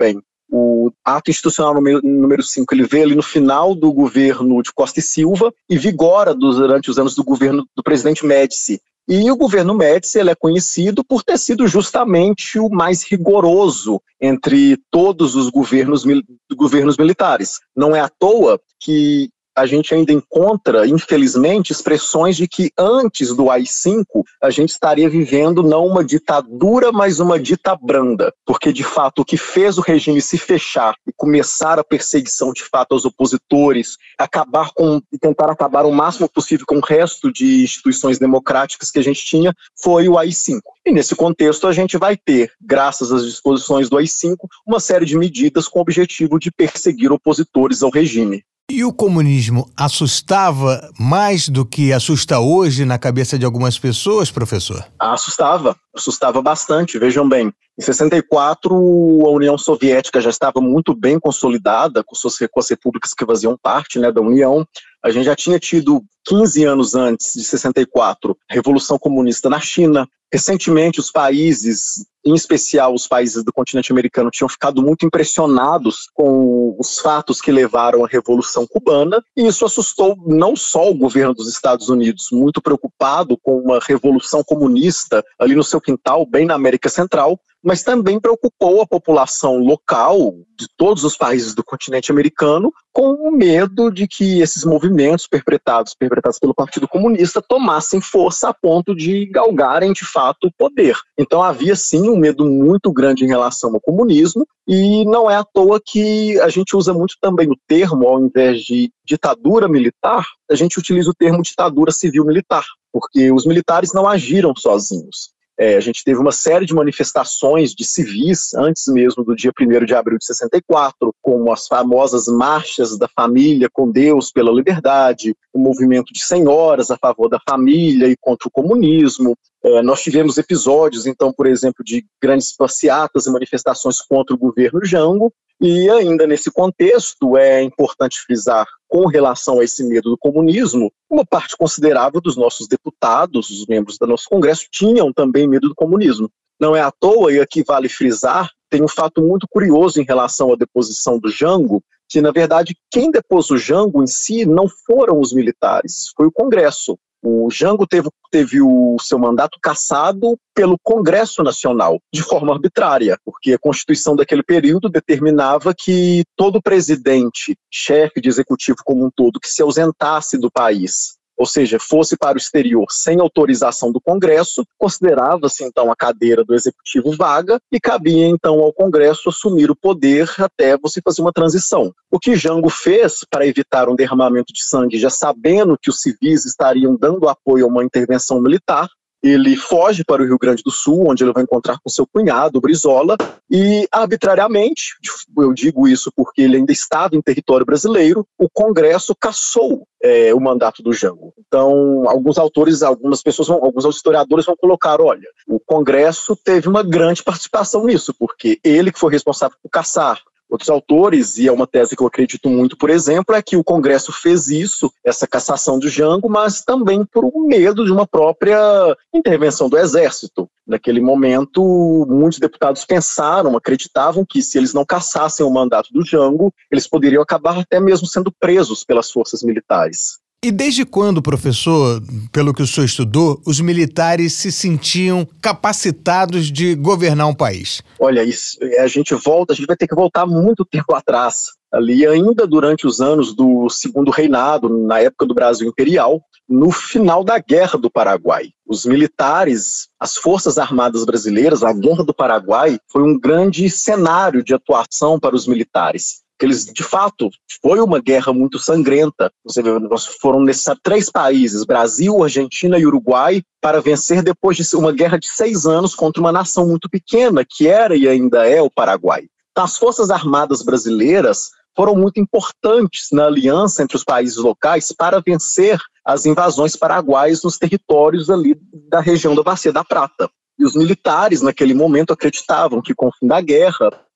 O ato institucional número cinco, ele veio ali no final do governo de Costa e Silva e vigora durante os anos do governo do presidente Médici. E o governo Médici, ele é conhecido por ter sido justamente o mais rigoroso entre todos os governos, governos militares. Não é à toa que a gente ainda encontra, infelizmente, expressões de que antes do A I cinco a gente estaria vivendo não uma ditadura, mas uma ditabranda, porque de fato o que fez o regime se fechar e começar a perseguição de fato aos opositores, acabar com, e tentar acabar o máximo possível com o resto de instituições democráticas que a gente tinha, foi o A I cinco. E nesse contexto a gente vai ter, graças às disposições do A I cinco, uma série de medidas com o objetivo de perseguir opositores ao regime. E o comunismo assustava mais do que assusta hoje na cabeça de algumas pessoas, professor? Assustava, assustava bastante. Vejam bem, em sessenta e quatro a União Soviética já estava muito bem consolidada com, suas, com as repúblicas que faziam parte, né, da União. A gente já tinha tido quinze anos antes de sessenta e quatro a Revolução Comunista na China. Recentemente, os países, em especial os países do continente americano, tinham ficado muito impressionados com os fatos que levaram à Revolução Cubana, e isso assustou não só o governo dos Estados Unidos, muito preocupado com uma revolução comunista ali no seu quintal, bem na América Central, mas também preocupou a população local de todos os países do continente americano com o medo de que esses movimentos perpetrados, perpetrados pelo Partido Comunista tomassem força a ponto de galgarem de fato o poder. Então havia sim um medo muito grande em relação ao comunismo, e não é à toa que a gente usa muito também o termo, ao invés de ditadura militar, a gente utiliza o termo ditadura civil-militar, porque os militares não agiram sozinhos. É, a gente teve uma série de manifestações de civis, antes mesmo do dia primeiro de abril de sessenta e quatro, como as famosas marchas da família com Deus pela liberdade, o movimento de senhoras a favor da família e contra o comunismo. É, nós tivemos episódios, então, por exemplo, de grandes passeatas e manifestações contra o governo Jango, e ainda nesse contexto é importante frisar, com relação a esse medo do comunismo, uma parte considerável dos nossos deputados, os membros do nosso Congresso, tinham também medo do comunismo. Não é à toa, e aqui vale frisar, tem um fato muito curioso em relação à deposição do Jango, que na verdade quem depôs o Jango em si não foram os militares, foi o Congresso. O Jango teve, teve o seu mandato cassado pelo Congresso Nacional, de forma arbitrária, porque a Constituição daquele período determinava que todo presidente, chefe de executivo como um todo, que se ausentasse do país, ou seja, fosse para o exterior sem autorização do Congresso, considerava-se então a cadeira do Executivo vaga e cabia então ao Congresso assumir o poder até você fazer uma transição. O que Jango fez para evitar um derramamento de sangue, já sabendo que os civis estariam dando apoio a uma intervenção militar, ele foge para o Rio Grande do Sul, onde ele vai encontrar com seu cunhado, Brizola, e arbitrariamente, eu digo isso porque ele ainda estava em território brasileiro, o Congresso cassou é, o mandato do Jango. Então, alguns autores, algumas pessoas, vão, alguns historiadores vão colocar, olha, o Congresso teve uma grande participação nisso, porque ele que foi responsável por cassar. Outros autores, e é uma tese que eu acredito muito, por exemplo, é que o Congresso fez isso, essa cassação do Jango, mas também por medo de uma própria intervenção do Exército. Naquele momento, muitos deputados pensaram, acreditavam que se eles não cassassem o mandato do Jango, eles poderiam acabar até mesmo sendo presos pelas forças militares. E desde quando, professor, pelo que o senhor estudou, os militares se sentiam capacitados de governar um país? Olha, isso, a gente volta, a gente vai ter que voltar muito tempo atrás. Ali, ainda durante os anos do Segundo Reinado, na época do Brasil Imperial, no final da Guerra do Paraguai. Os militares, as Forças Armadas Brasileiras, a Guerra do Paraguai, foi um grande cenário de atuação para os militares. Que eles, de fato, foi uma guerra muito sangrenta. Você vê, foram necessários três países, Brasil, Argentina e Uruguai, para vencer depois de uma guerra de seis anos contra uma nação muito pequena, que era e ainda é o Paraguai. Então, as Forças Armadas Brasileiras foram muito importantes na aliança entre os países locais para vencer as invasões paraguaias nos territórios ali da região da Bacia da Prata. E os militares, naquele momento, acreditavam que, com o fim da guerra,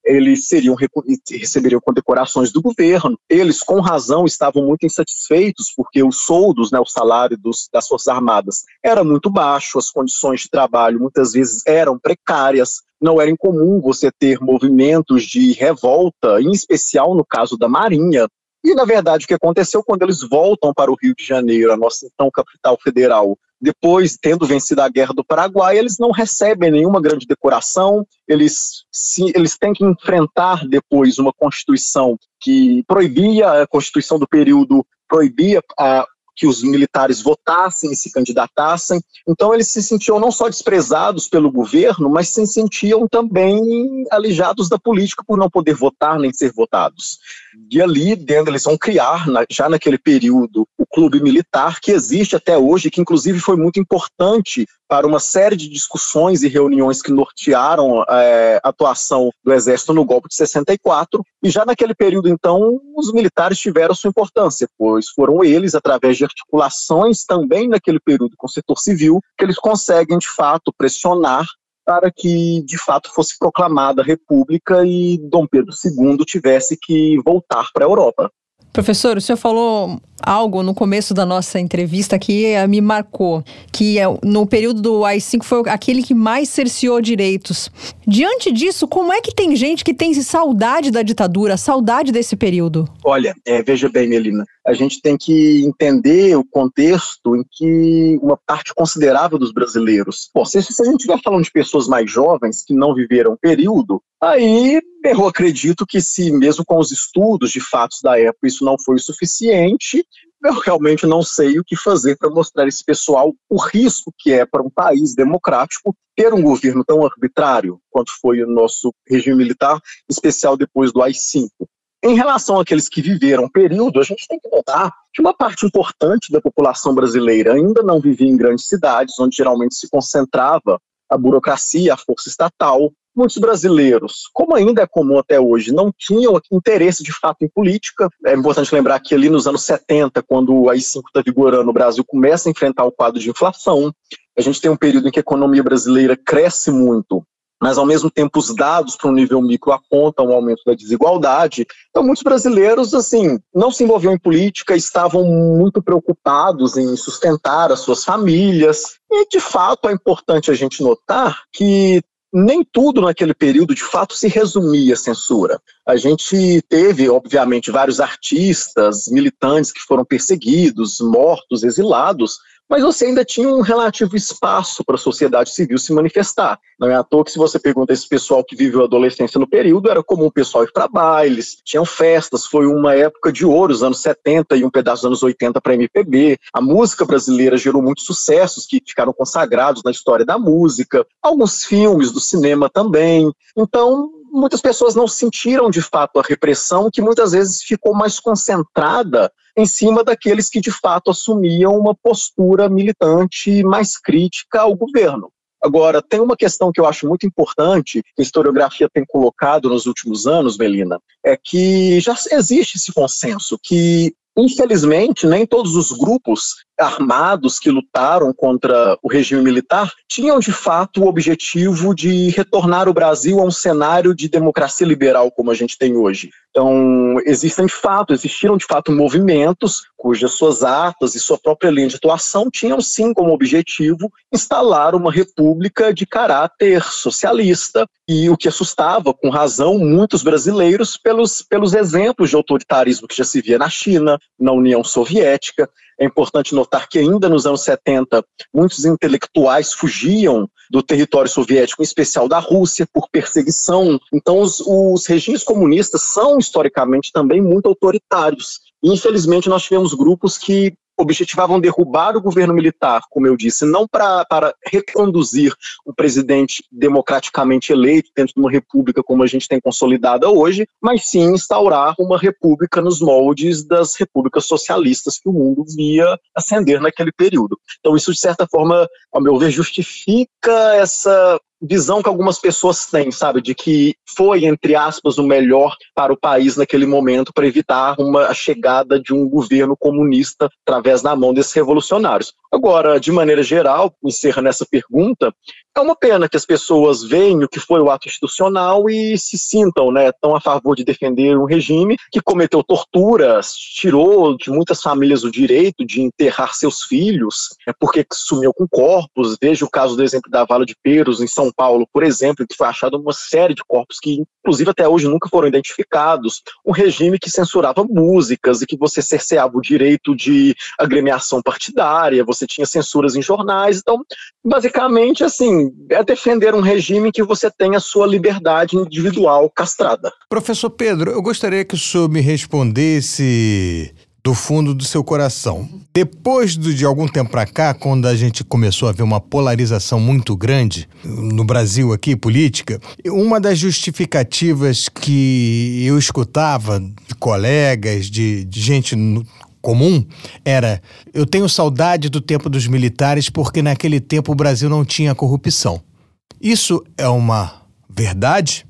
eles seriam, receberiam condecorações do governo. Eles, com razão, estavam muito insatisfeitos porque os soldos, né, o salário dos, das Forças Armadas era muito baixo, as condições de trabalho muitas vezes eram precárias, não era incomum você ter movimentos de revolta, em especial no caso da Marinha. E, na verdade, o que aconteceu quando eles voltam para o Rio de Janeiro, a nossa então capital federal, depois, tendo vencido a Guerra do Paraguai, eles não recebem nenhuma grande decoração, eles, se, eles têm que enfrentar depois uma Constituição que proibia, a Constituição do período proibia a que os militares votassem e se candidatassem. Então eles se sentiam não só desprezados pelo governo, mas se sentiam também alijados da política por não poder votar nem ser votados. E ali dentro eles vão criar, já naquele período, o Clube Militar, que existe até hoje, que inclusive foi muito importante para uma série de discussões e reuniões que nortearam é, a atuação do Exército no golpe de sessenta e quatro, e já naquele período, então, os militares tiveram sua importância, pois foram eles, através de articulações também naquele período com o setor civil, que eles conseguem, de fato, pressionar para que, de fato, fosse proclamada a República e Dom Pedro segundo tivesse que voltar para a Europa. Professor, o senhor falou algo no começo da nossa entrevista que me marcou, que no período do A I cinco foi aquele que mais cerceou direitos. Diante disso, como é que tem gente que tem saudade da ditadura, saudade desse período? Olha, é, veja bem, Melina, a gente tem que entender o contexto em que uma parte considerável dos brasileiros... Bom, se, se a gente estiver falando de pessoas mais jovens que não viveram o período, aí eu acredito que se mesmo com os estudos de fatos da época isso não foi o suficiente, eu realmente não sei o que fazer para mostrar a esse pessoal o risco que é para um país democrático ter um governo tão arbitrário quanto foi o nosso regime militar, especial depois do A I cinco. Em relação àqueles que viveram o período, a gente tem que notar que uma parte importante da população brasileira ainda não vivia em grandes cidades, onde geralmente se concentrava a burocracia, a força estatal. Muitos brasileiros, como ainda é comum até hoje, não tinham interesse de fato em política. É importante lembrar que ali nos anos setenta, quando o A I cinco está vigorando, o Brasil começa a enfrentar o quadro de inflação. A gente tem um período em que a economia brasileira cresce muito, mas ao mesmo tempo os dados para um nível micro apontam o aumento da desigualdade. Então muitos brasileiros assim, não se envolviam em política, estavam muito preocupados em sustentar as suas famílias. E de fato é importante a gente notar que nem tudo naquele período, de fato, se resumia à censura. A gente teve, obviamente, vários artistas, militantes que foram perseguidos, mortos, exilados, mas você ainda tinha um relativo espaço para a sociedade civil se manifestar. Não é à toa que se você pergunta a esse pessoal que viveu a adolescência no período, era comum o pessoal ir para bailes, tinham festas, foi uma época de ouro, os anos setenta e um pedaço dos anos oitenta para a M P B. A música brasileira gerou muitos sucessos que ficaram consagrados na história da música, alguns filmes do cinema também. Então, muitas pessoas não sentiram de fato a repressão, que muitas vezes ficou mais concentrada em cima daqueles que de fato assumiam uma postura militante mais crítica ao governo. Agora, tem uma questão que eu acho muito importante, que a historiografia tem colocado nos últimos anos, Melina, é que já existe esse consenso que, infelizmente, nem todos os grupos armados que lutaram contra o regime militar tinham de fato o objetivo de retornar o Brasil a um cenário de democracia liberal como a gente tem hoje. Então, existem de fato, existiram de fato movimentos cujas suas atas e sua própria linha de atuação tinham sim como objetivo instalar uma república de caráter socialista, e o que assustava, com razão, muitos brasileiros pelos, pelos exemplos de autoritarismo que já se via na China, na União Soviética. É importante notar que ainda nos anos setenta, muitos intelectuais fugiam do território soviético, em especial da Rússia, por perseguição. Então os, os regimes comunistas são historicamente também muito autoritários. E, infelizmente, nós tivemos grupos que objetivavam derrubar o governo militar, como eu disse, não pra, para reconduzir um presidente democraticamente eleito dentro de uma república como a gente tem consolidada hoje, mas sim instaurar uma república nos moldes das repúblicas socialistas que o mundo via ascender naquele período. Então isso, de certa forma, ao meu ver, justifica essa visão que algumas pessoas têm, sabe, de que foi, entre aspas, o melhor para o país naquele momento para evitar uma, a chegada de um governo comunista através da mão desses revolucionários. Agora, de maneira geral, encerrando essa pergunta, é uma pena que as pessoas veem o que foi o ato institucional e se sintam, né, tão a favor de defender um regime que cometeu torturas, tirou de muitas famílias o direito de enterrar seus filhos, é porque sumiu com corpos. Veja o caso do exemplo da Vala de Peros, em São Paulo, por exemplo, que foi achado uma série de corpos que, inclusive, até hoje nunca foram identificados. Um regime que censurava músicas e que você cerceava o direito de agremiação partidária, você tinha censuras em jornais. Então, basicamente, assim, é defender um regime que você tem a sua liberdade individual castrada. Professor Pedro, eu gostaria que o senhor me respondesse do fundo do seu coração. Depois de algum tempo para cá, quando a gente começou a ver uma polarização muito grande no Brasil aqui, política, uma das justificativas que eu escutava de colegas, de, de gente no, comum, era: eu tenho saudade do tempo dos militares porque naquele tempo o Brasil não tinha corrupção. Isso é uma verdade?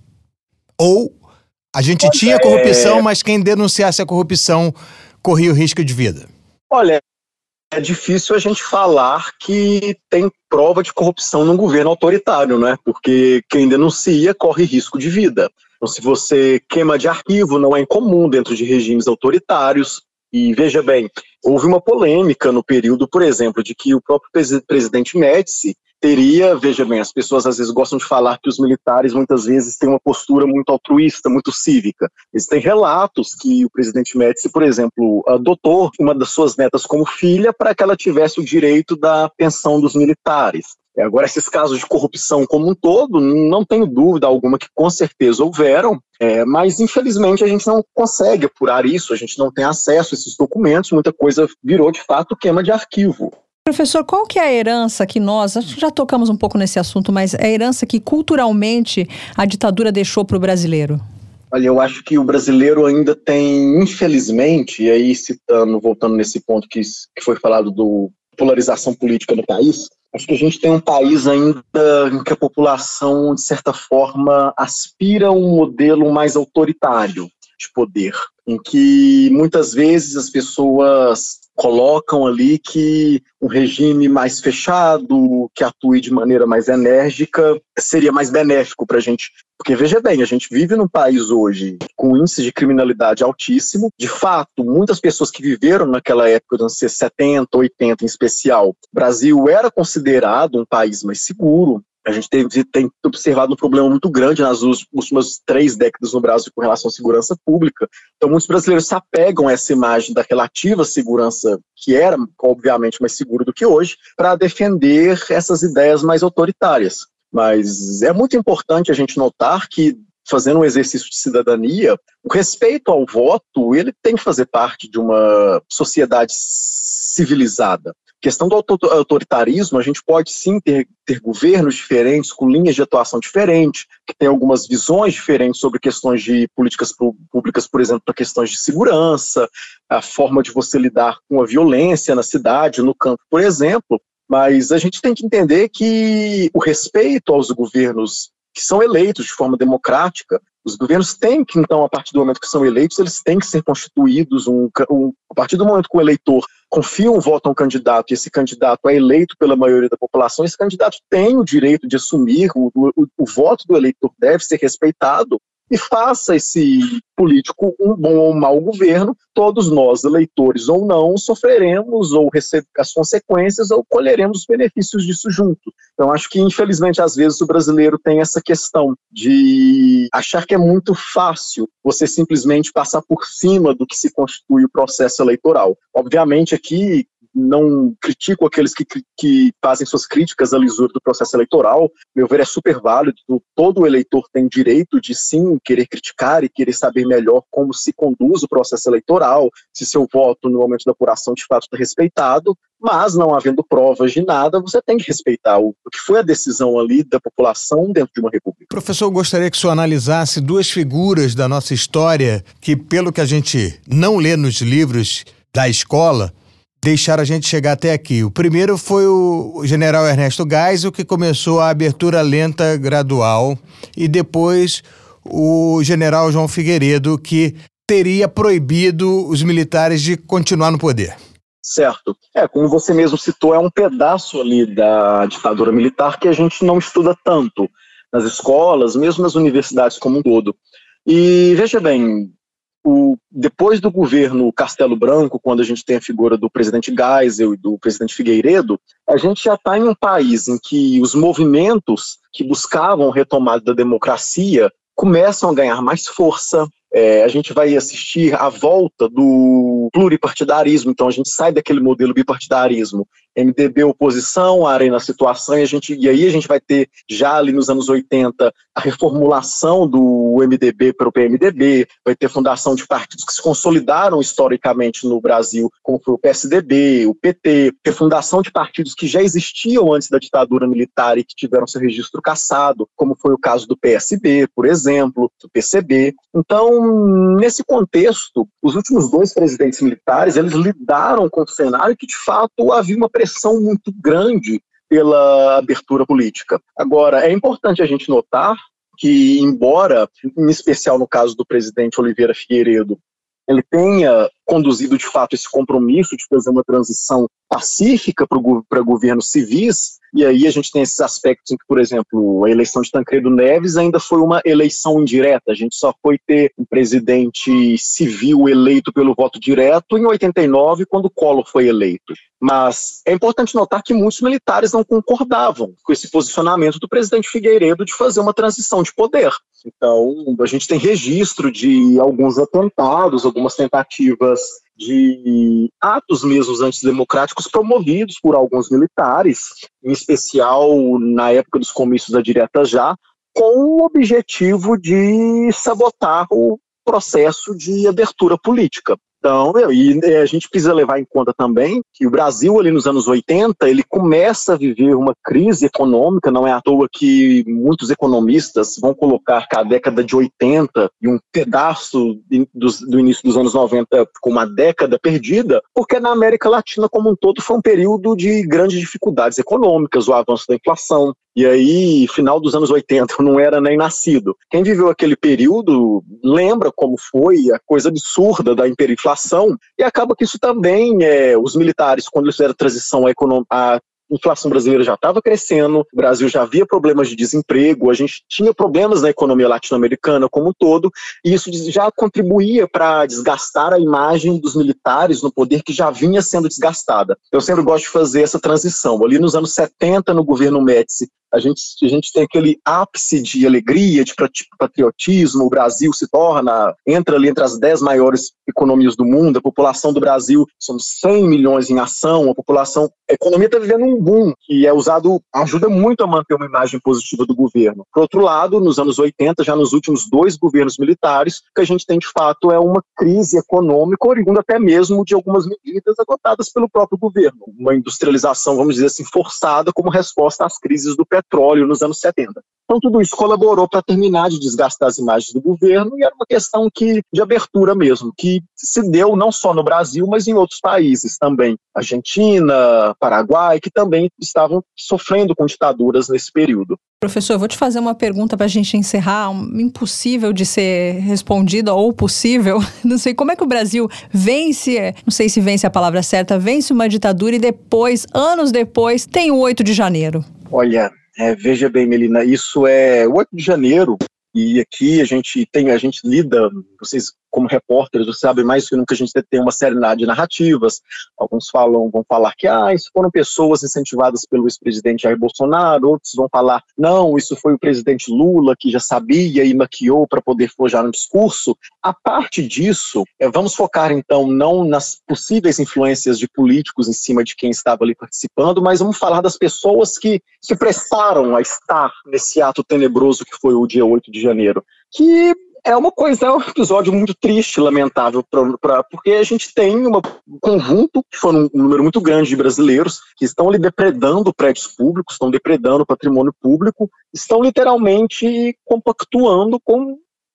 Ou a gente Olha, tinha corrupção, é... mas quem denunciasse a corrupção corria o risco de vida? Olha, é difícil a gente falar que tem prova de corrupção num governo autoritário, né? Porque quem denuncia corre risco de vida. Então, se você queima de arquivo, não é incomum dentro de regimes autoritários. E veja bem, houve uma polêmica no período, por exemplo, de que o próprio presidente Médici teria, veja bem, as pessoas às vezes gostam de falar que os militares muitas vezes têm uma postura muito altruísta, muito cívica. Existem relatos que o presidente Médici, por exemplo, adotou uma das suas netas como filha para que ela tivesse o direito da pensão dos militares. Agora, esses casos de corrupção como um todo, não tenho dúvida alguma que com certeza houveram, é, mas infelizmente a gente não consegue apurar isso, a gente não tem acesso a esses documentos, muita coisa virou de fato queima de arquivo. Professor, qual que é a herança que nós, acho que já tocamos um pouco nesse assunto, mas é a herança que culturalmente a ditadura deixou para o brasileiro? Olha, eu acho que o brasileiro ainda tem, infelizmente, e aí citando, voltando nesse ponto que, que foi falado do polarização política no país, acho que a gente tem um país ainda em que a população, de certa forma, aspira a um modelo mais autoritário de poder, em que muitas vezes as pessoas colocam ali que um regime mais fechado, que atue de maneira mais enérgica, seria mais benéfico para a gente. Porque, veja bem, a gente vive num país hoje com índice de criminalidade altíssimo. De fato, muitas pessoas que viveram naquela época dos anos setenta, oitenta em especial, o Brasil era considerado um país mais seguro. A gente tem, tem observado um problema muito grande nas últimas três décadas no Brasil com relação à segurança pública. Então, muitos brasileiros se apegam a essa imagem da relativa segurança, que era, obviamente, mais seguro do que hoje, para defender essas ideias mais autoritárias. Mas é muito importante a gente notar que, fazendo um exercício de cidadania, o respeito ao voto, ele tem que fazer parte de uma sociedade civilizada. A questão do autoritarismo, a gente pode sim ter, ter governos diferentes, com linhas de atuação diferentes, que têm algumas visões diferentes sobre questões de políticas públicas, por exemplo, para questões de segurança, a forma de você lidar com a violência na cidade, no campo, por exemplo, mas a gente tem que entender que o respeito aos governos que são eleitos de forma democrática, os governos têm que, então, a partir do momento que são eleitos, eles têm que ser constituídos, um, um, a partir do momento que o eleitor confia um voto a um candidato e esse candidato é eleito pela maioria da população, esse candidato tem o direito de assumir, o, o, o voto do eleitor deve ser respeitado, e faça esse político um bom ou um mau governo, todos nós, eleitores ou não, sofreremos ou recebemos as consequências ou colheremos os benefícios disso junto. Então, acho que, infelizmente, às vezes o brasileiro tem essa questão de achar que é muito fácil você simplesmente passar por cima do que se constitui o processo eleitoral. Obviamente, aqui, não critico aqueles que, que fazem suas críticas à lisura do processo eleitoral. Meu ver, é super válido. Todo eleitor tem direito de, sim, querer criticar e querer saber melhor como se conduz o processo eleitoral, se seu voto no momento da apuração de fato está respeitado, mas não havendo provas de nada, você tem que respeitar o, o que foi a decisão ali da população dentro de uma república. Professor, eu gostaria que o senhor analisasse duas figuras da nossa história que, pelo que a gente não lê nos livros da escola, deixaram a gente chegar até aqui. O primeiro foi o general Ernesto Geisel, que começou a abertura lenta gradual, e depois o general João Figueiredo, que teria proibido os militares de continuar no poder. Certo. É, como você mesmo citou, é um pedaço ali da ditadura militar que a gente não estuda tanto nas escolas, mesmo nas universidades como um todo. E veja bem, o, depois do governo Castelo Branco, quando a gente tem a figura do presidente Geisel e do presidente Figueiredo, a gente já está em um país em que os movimentos que buscavam retomada da democracia começam a ganhar mais força. É, a gente vai assistir a volta do pluripartidarismo, então a gente sai daquele modelo bipartidarismo, M D B oposição, Arena situação, e, a gente, e aí a gente vai ter já ali nos anos oitenta a reformulação do M D B para o P M D B, vai ter fundação de partidos que se consolidaram historicamente no Brasil, como foi o P S D B, o P T, refundação de partidos que já existiam antes da ditadura militar e que tiveram seu registro cassado, como foi o caso do P S B, por exemplo, do P C B. Então, nesse contexto, os últimos dois presidentes militares, eles lidaram com o cenário que, de fato, havia uma pressão muito grande pela abertura política. Agora, é importante a gente notar que, embora, em especial no caso do presidente Oliveira Figueiredo, ele tenha conduzido, de fato, esse compromisso de fazer uma transição pacífica para governos civis, e aí a gente tem esses aspectos em que, por exemplo, a eleição de Tancredo Neves ainda foi uma eleição indireta, a gente só foi ter um presidente civil eleito pelo voto direto em oitenta e nove, quando Collor foi eleito. Mas é importante notar que muitos militares não concordavam com esse posicionamento do presidente Figueiredo de fazer uma transição de poder. Então, a gente tem registro de alguns atentados, algumas tentativas de atos mesmo antidemocráticos promovidos por alguns militares, em especial na época dos comícios da Direta Já, com o objetivo de sabotar o processo de abertura política. Então, e a gente precisa levar em conta também que o Brasil, ali nos anos oitenta, ele começa a viver uma crise econômica, não é à toa que muitos economistas vão colocar que a década de oitenta e um pedaço do, do início dos anos noventa como uma década perdida, porque na América Latina como um todo foi um período de grandes dificuldades econômicas, o avanço da inflação. E aí, final dos anos oitenta, eu não era nem nascido. Quem viveu aquele período lembra como foi a coisa absurda da hiperinflação, e acaba que isso também, é, os militares, quando eles fizeram a transição à economia, a inflação brasileira já estava crescendo, o Brasil já havia problemas de desemprego, a gente tinha problemas na economia latino-americana como um todo, e isso já contribuía para desgastar a imagem dos militares no poder que já vinha sendo desgastada. Eu sempre gosto de fazer essa transição. Ali nos anos setenta, no governo Médici, A gente, a gente tem aquele ápice de alegria, de patriotismo, o Brasil se torna, entra ali entre as dez maiores economias do mundo, a população do Brasil, somos cem milhões em ação, a população, a economia está vivendo um boom, que é usado, ajuda muito a manter uma imagem positiva do governo. Por outro lado, nos anos oitenta, já nos últimos dois governos militares, o que a gente tem de fato é uma crise econômica, oriunda até mesmo de algumas medidas adotadas pelo próprio governo. Uma industrialização, vamos dizer assim, forçada como resposta às crises do petróleo, petróleo nos anos setenta. Então tudo isso colaborou para terminar de desgastar as imagens do governo, e era uma questão que, de abertura mesmo, que se deu não só no Brasil, mas em outros países também. Argentina, Paraguai, que também estavam sofrendo com ditaduras nesse período. Professor, eu vou te fazer uma pergunta para a gente encerrar, um, impossível de ser respondida ou possível. Não sei como é que o Brasil vence, não sei se vence a palavra certa, vence uma ditadura e depois, anos depois, tem o oito de janeiro. Olha... É, veja bem, Melina, isso é o oito de janeiro, e aqui a gente tem, a gente lida, vocês como repórteres, vocês sabem mais do que nunca, a gente tem uma série de narrativas. Alguns falam, vão falar que ah, isso foram pessoas incentivadas pelo ex-presidente Jair Bolsonaro, outros vão falar, não, isso foi o presidente Lula que já sabia e maquiou para poder forjar um discurso. A parte disso, é, vamos focar então não nas possíveis influências de políticos em cima de quem estava ali participando, mas vamos falar das pessoas que se prestaram a estar nesse ato tenebroso que foi o dia oito de janeiro, que é uma coisa, é um episódio muito triste, lamentável, pra, pra, porque a gente tem uma, um conjunto, que foram um número muito grande de brasileiros, que estão ali depredando prédios públicos, estão depredando patrimônio público, estão literalmente compactuando com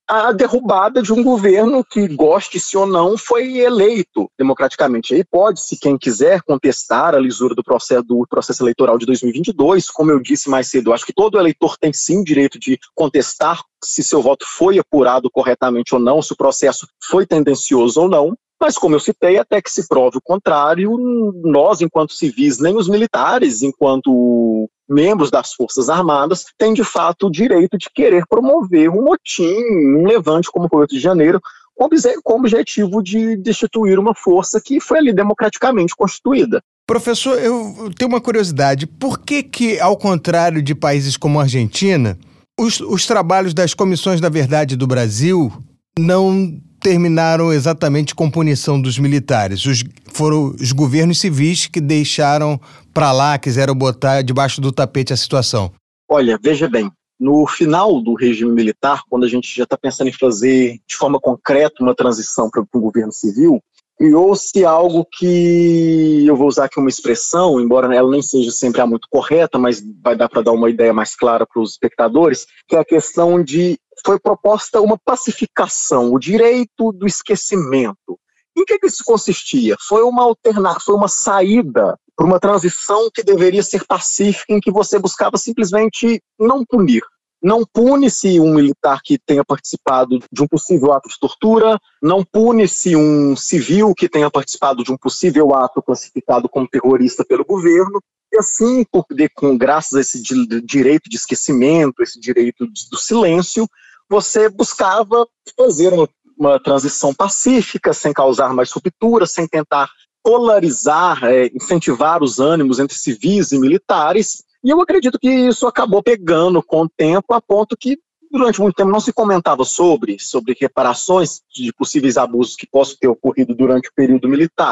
a derrubada de um governo que, goste-se ou não, foi eleito democraticamente. Aí pode-se, quem quiser, contestar a lisura do processo, do processo eleitoral de dois mil e vinte e dois, como eu disse mais cedo, eu acho que todo eleitor tem sim o direito de contestar se seu voto foi apurado corretamente ou não, se o processo foi tendencioso ou não. Mas, como eu citei, até que se prove o contrário, nós, enquanto civis, nem os militares, enquanto membros das Forças Armadas, têm, de fato, o direito de querer promover um motim, um levante como foi o oito de janeiro, com o objetivo de destituir uma força que foi ali democraticamente constituída. Professor, eu tenho uma curiosidade. Por que que, ao contrário de países como a Argentina, os, os trabalhos das Comissões da Verdade do Brasil não terminaram exatamente com punição dos militares? Os, foram os governos civis que deixaram para lá, quiseram botar debaixo do tapete a situação. Olha, veja bem, no final do regime militar, quando a gente já está pensando em fazer de forma concreta uma transição para um governo civil, criou-se algo que, eu vou usar aqui uma expressão, embora ela nem seja sempre a muito correta, mas vai dar para dar uma ideia mais clara para os espectadores, que é a questão de, foi proposta uma pacificação, o direito do esquecimento. Em que, que isso consistia? Foi uma alternativa, foi uma saída para uma transição que deveria ser pacífica, em que você buscava simplesmente não punir. Não pune-se um militar que tenha participado de um possível ato de tortura, não pune-se um civil que tenha participado de um possível ato classificado como terrorista pelo governo, e assim, por poder, com, graças a esse direito de esquecimento, esse direito do silêncio, você buscava fazer uma, uma transição pacífica, sem causar mais ruptura, sem tentar polarizar, é, incentivar os ânimos entre civis e militares. E eu acredito que isso acabou pegando com o tempo, a ponto que durante muito tempo não se comentava sobre, sobre reparações de possíveis abusos que possam ter ocorrido durante o período militar.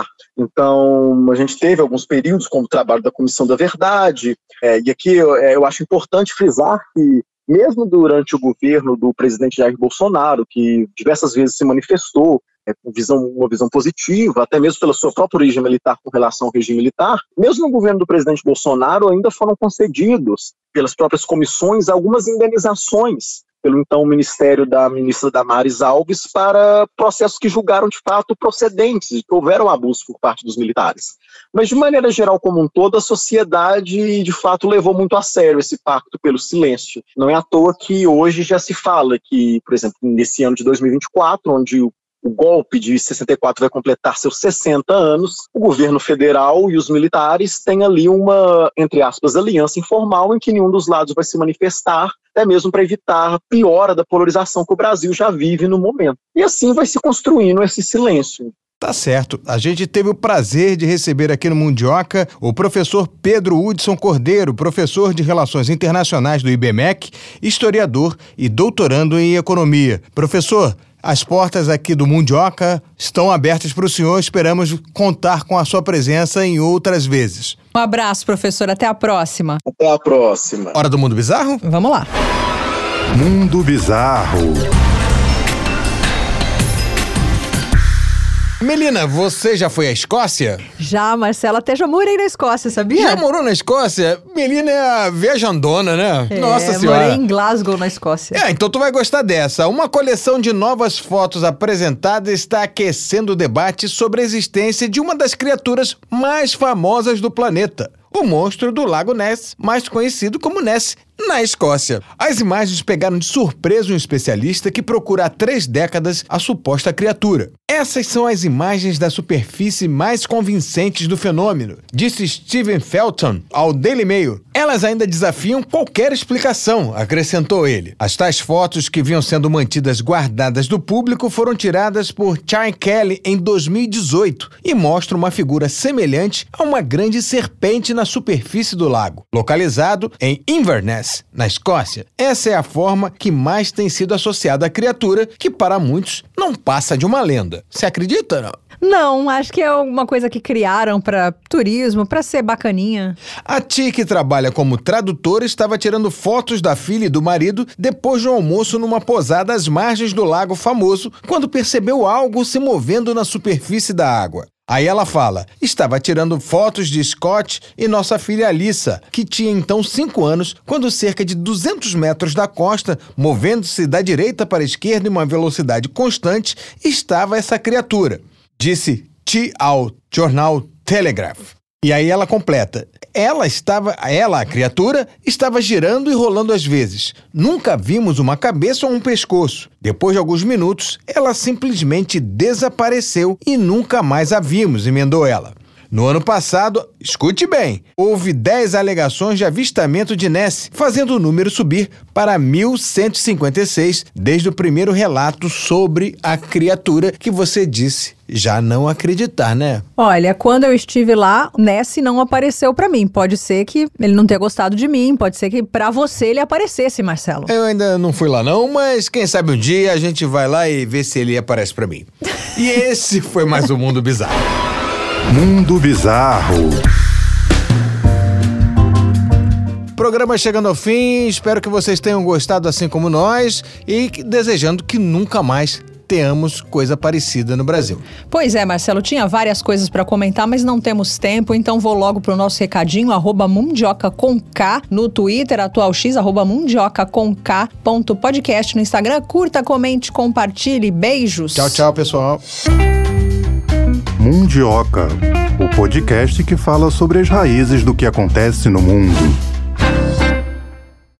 Então, a gente teve alguns períodos, como o trabalho da Comissão da Verdade, é, e aqui eu, eu acho importante frisar que, mesmo durante o governo do presidente Jair Bolsonaro, que diversas vezes se manifestou é, com visão, uma visão positiva, até mesmo pela sua própria origem militar com relação ao regime militar, mesmo no governo do presidente Bolsonaro ainda foram concedidos pelas próprias comissões algumas indenizações pelo então Ministério da ministra Damares Alves para processos que julgaram de fato procedentes, que houveram abusos por parte dos militares. Mas de maneira geral, como um todo, a sociedade de fato levou muito a sério esse pacto pelo silêncio. Não é à toa que hoje já se fala que, por exemplo, nesse ano de dois mil e vinte e quatro, onde o O golpe de sessenta e quatro vai completar seus sessenta anos, o governo federal e os militares têm ali uma, entre aspas, aliança informal em que nenhum dos lados vai se manifestar, até mesmo para evitar a piora da polarização que o Brasil já vive no momento. E assim vai se construindo esse silêncio. Tá certo. A gente teve o prazer de receber aqui no Mundioca o professor Pedro Hudson Cordeiro, professor de Relações Internacionais do I B M E C, historiador e doutorando em Economia. Professor, as portas aqui do Mundioca estão abertas para o senhor. Esperamos contar com a sua presença em outras vezes. Um abraço, professor. Até a próxima. Até a próxima. Hora do Mundo Bizarro? Vamos lá. Mundo Bizarro. Melina, você já foi à Escócia? Já, Marcela, até já morei na Escócia, sabia? Já morou na Escócia? Melina é a viajandona, né? É, Nossa Senhora. morei em Glasgow, na Escócia. É, então tu vai gostar dessa. Uma coleção de novas fotos apresentadas está aquecendo o debate sobre a existência de uma das criaturas mais famosas do planeta. O monstro do Lago Ness, mais conhecido como Ness, na Escócia. As imagens pegaram de surpresa um especialista que procura há três décadas a suposta criatura. Essas são as imagens da superfície mais convincentes do fenômeno, disse Stephen Felton ao Daily Mail. Elas ainda desafiam qualquer explicação, acrescentou ele. As tais fotos que vinham sendo mantidas guardadas do público foram tiradas por Charlie Kelly em dois mil e dezoito e mostram uma figura semelhante a uma grande serpente na superfície do lago, localizado em Inverness, na Escócia. Essa é a forma que mais tem sido associada à criatura, que para muitos não passa de uma lenda. Você acredita, não? Não, acho que é alguma coisa que criaram para turismo, para ser bacaninha. A tia, que trabalha como tradutora, estava tirando fotos da filha e do marido depois de um almoço numa posada às margens do lago famoso, quando percebeu algo se movendo na superfície da água. Aí ela fala, estava tirando fotos de Scott e nossa filha Alissa, que tinha então cinco anos, quando cerca de duzentos metros da costa, movendo-se da direita para a esquerda em uma velocidade constante, estava essa criatura. Disse T ao jornal Telegraph. E aí ela completa, ela estava, ela, a criatura, estava girando e rolando às vezes. Nunca vimos uma cabeça ou um pescoço. Depois de alguns minutos, ela simplesmente desapareceu e nunca mais a vimos, emendou ela. No ano passado, escute bem, houve dez alegações de avistamento de Nessie, fazendo o número subir para mil cento e cinquenta e seis desde o primeiro relato sobre a criatura que você disse já não acreditar, né? Olha, quando eu estive lá, Nessie não apareceu pra mim. Pode ser que ele não tenha gostado de mim, pode ser que pra você ele aparecesse, Marcelo. Eu ainda não fui lá não, mas quem sabe um dia a gente vai lá e vê se ele aparece pra mim. E esse foi mais um Mundo Bizarro. Mundo Bizarro. Programa chegando ao fim, espero que vocês tenham gostado assim como nós e desejando que nunca mais tenhamos coisa parecida no Brasil. Pois é, Marcelo, tinha várias coisas para comentar, mas não temos tempo, então vou logo pro nosso recadinho, arroba mundioca com K no Twitter, atual X, arroba mundioca com K ponto podcast no Instagram. Curta, comente, compartilhe, beijos. Tchau, tchau, pessoal. Mundioca, o podcast que fala sobre as raízes do que acontece no mundo.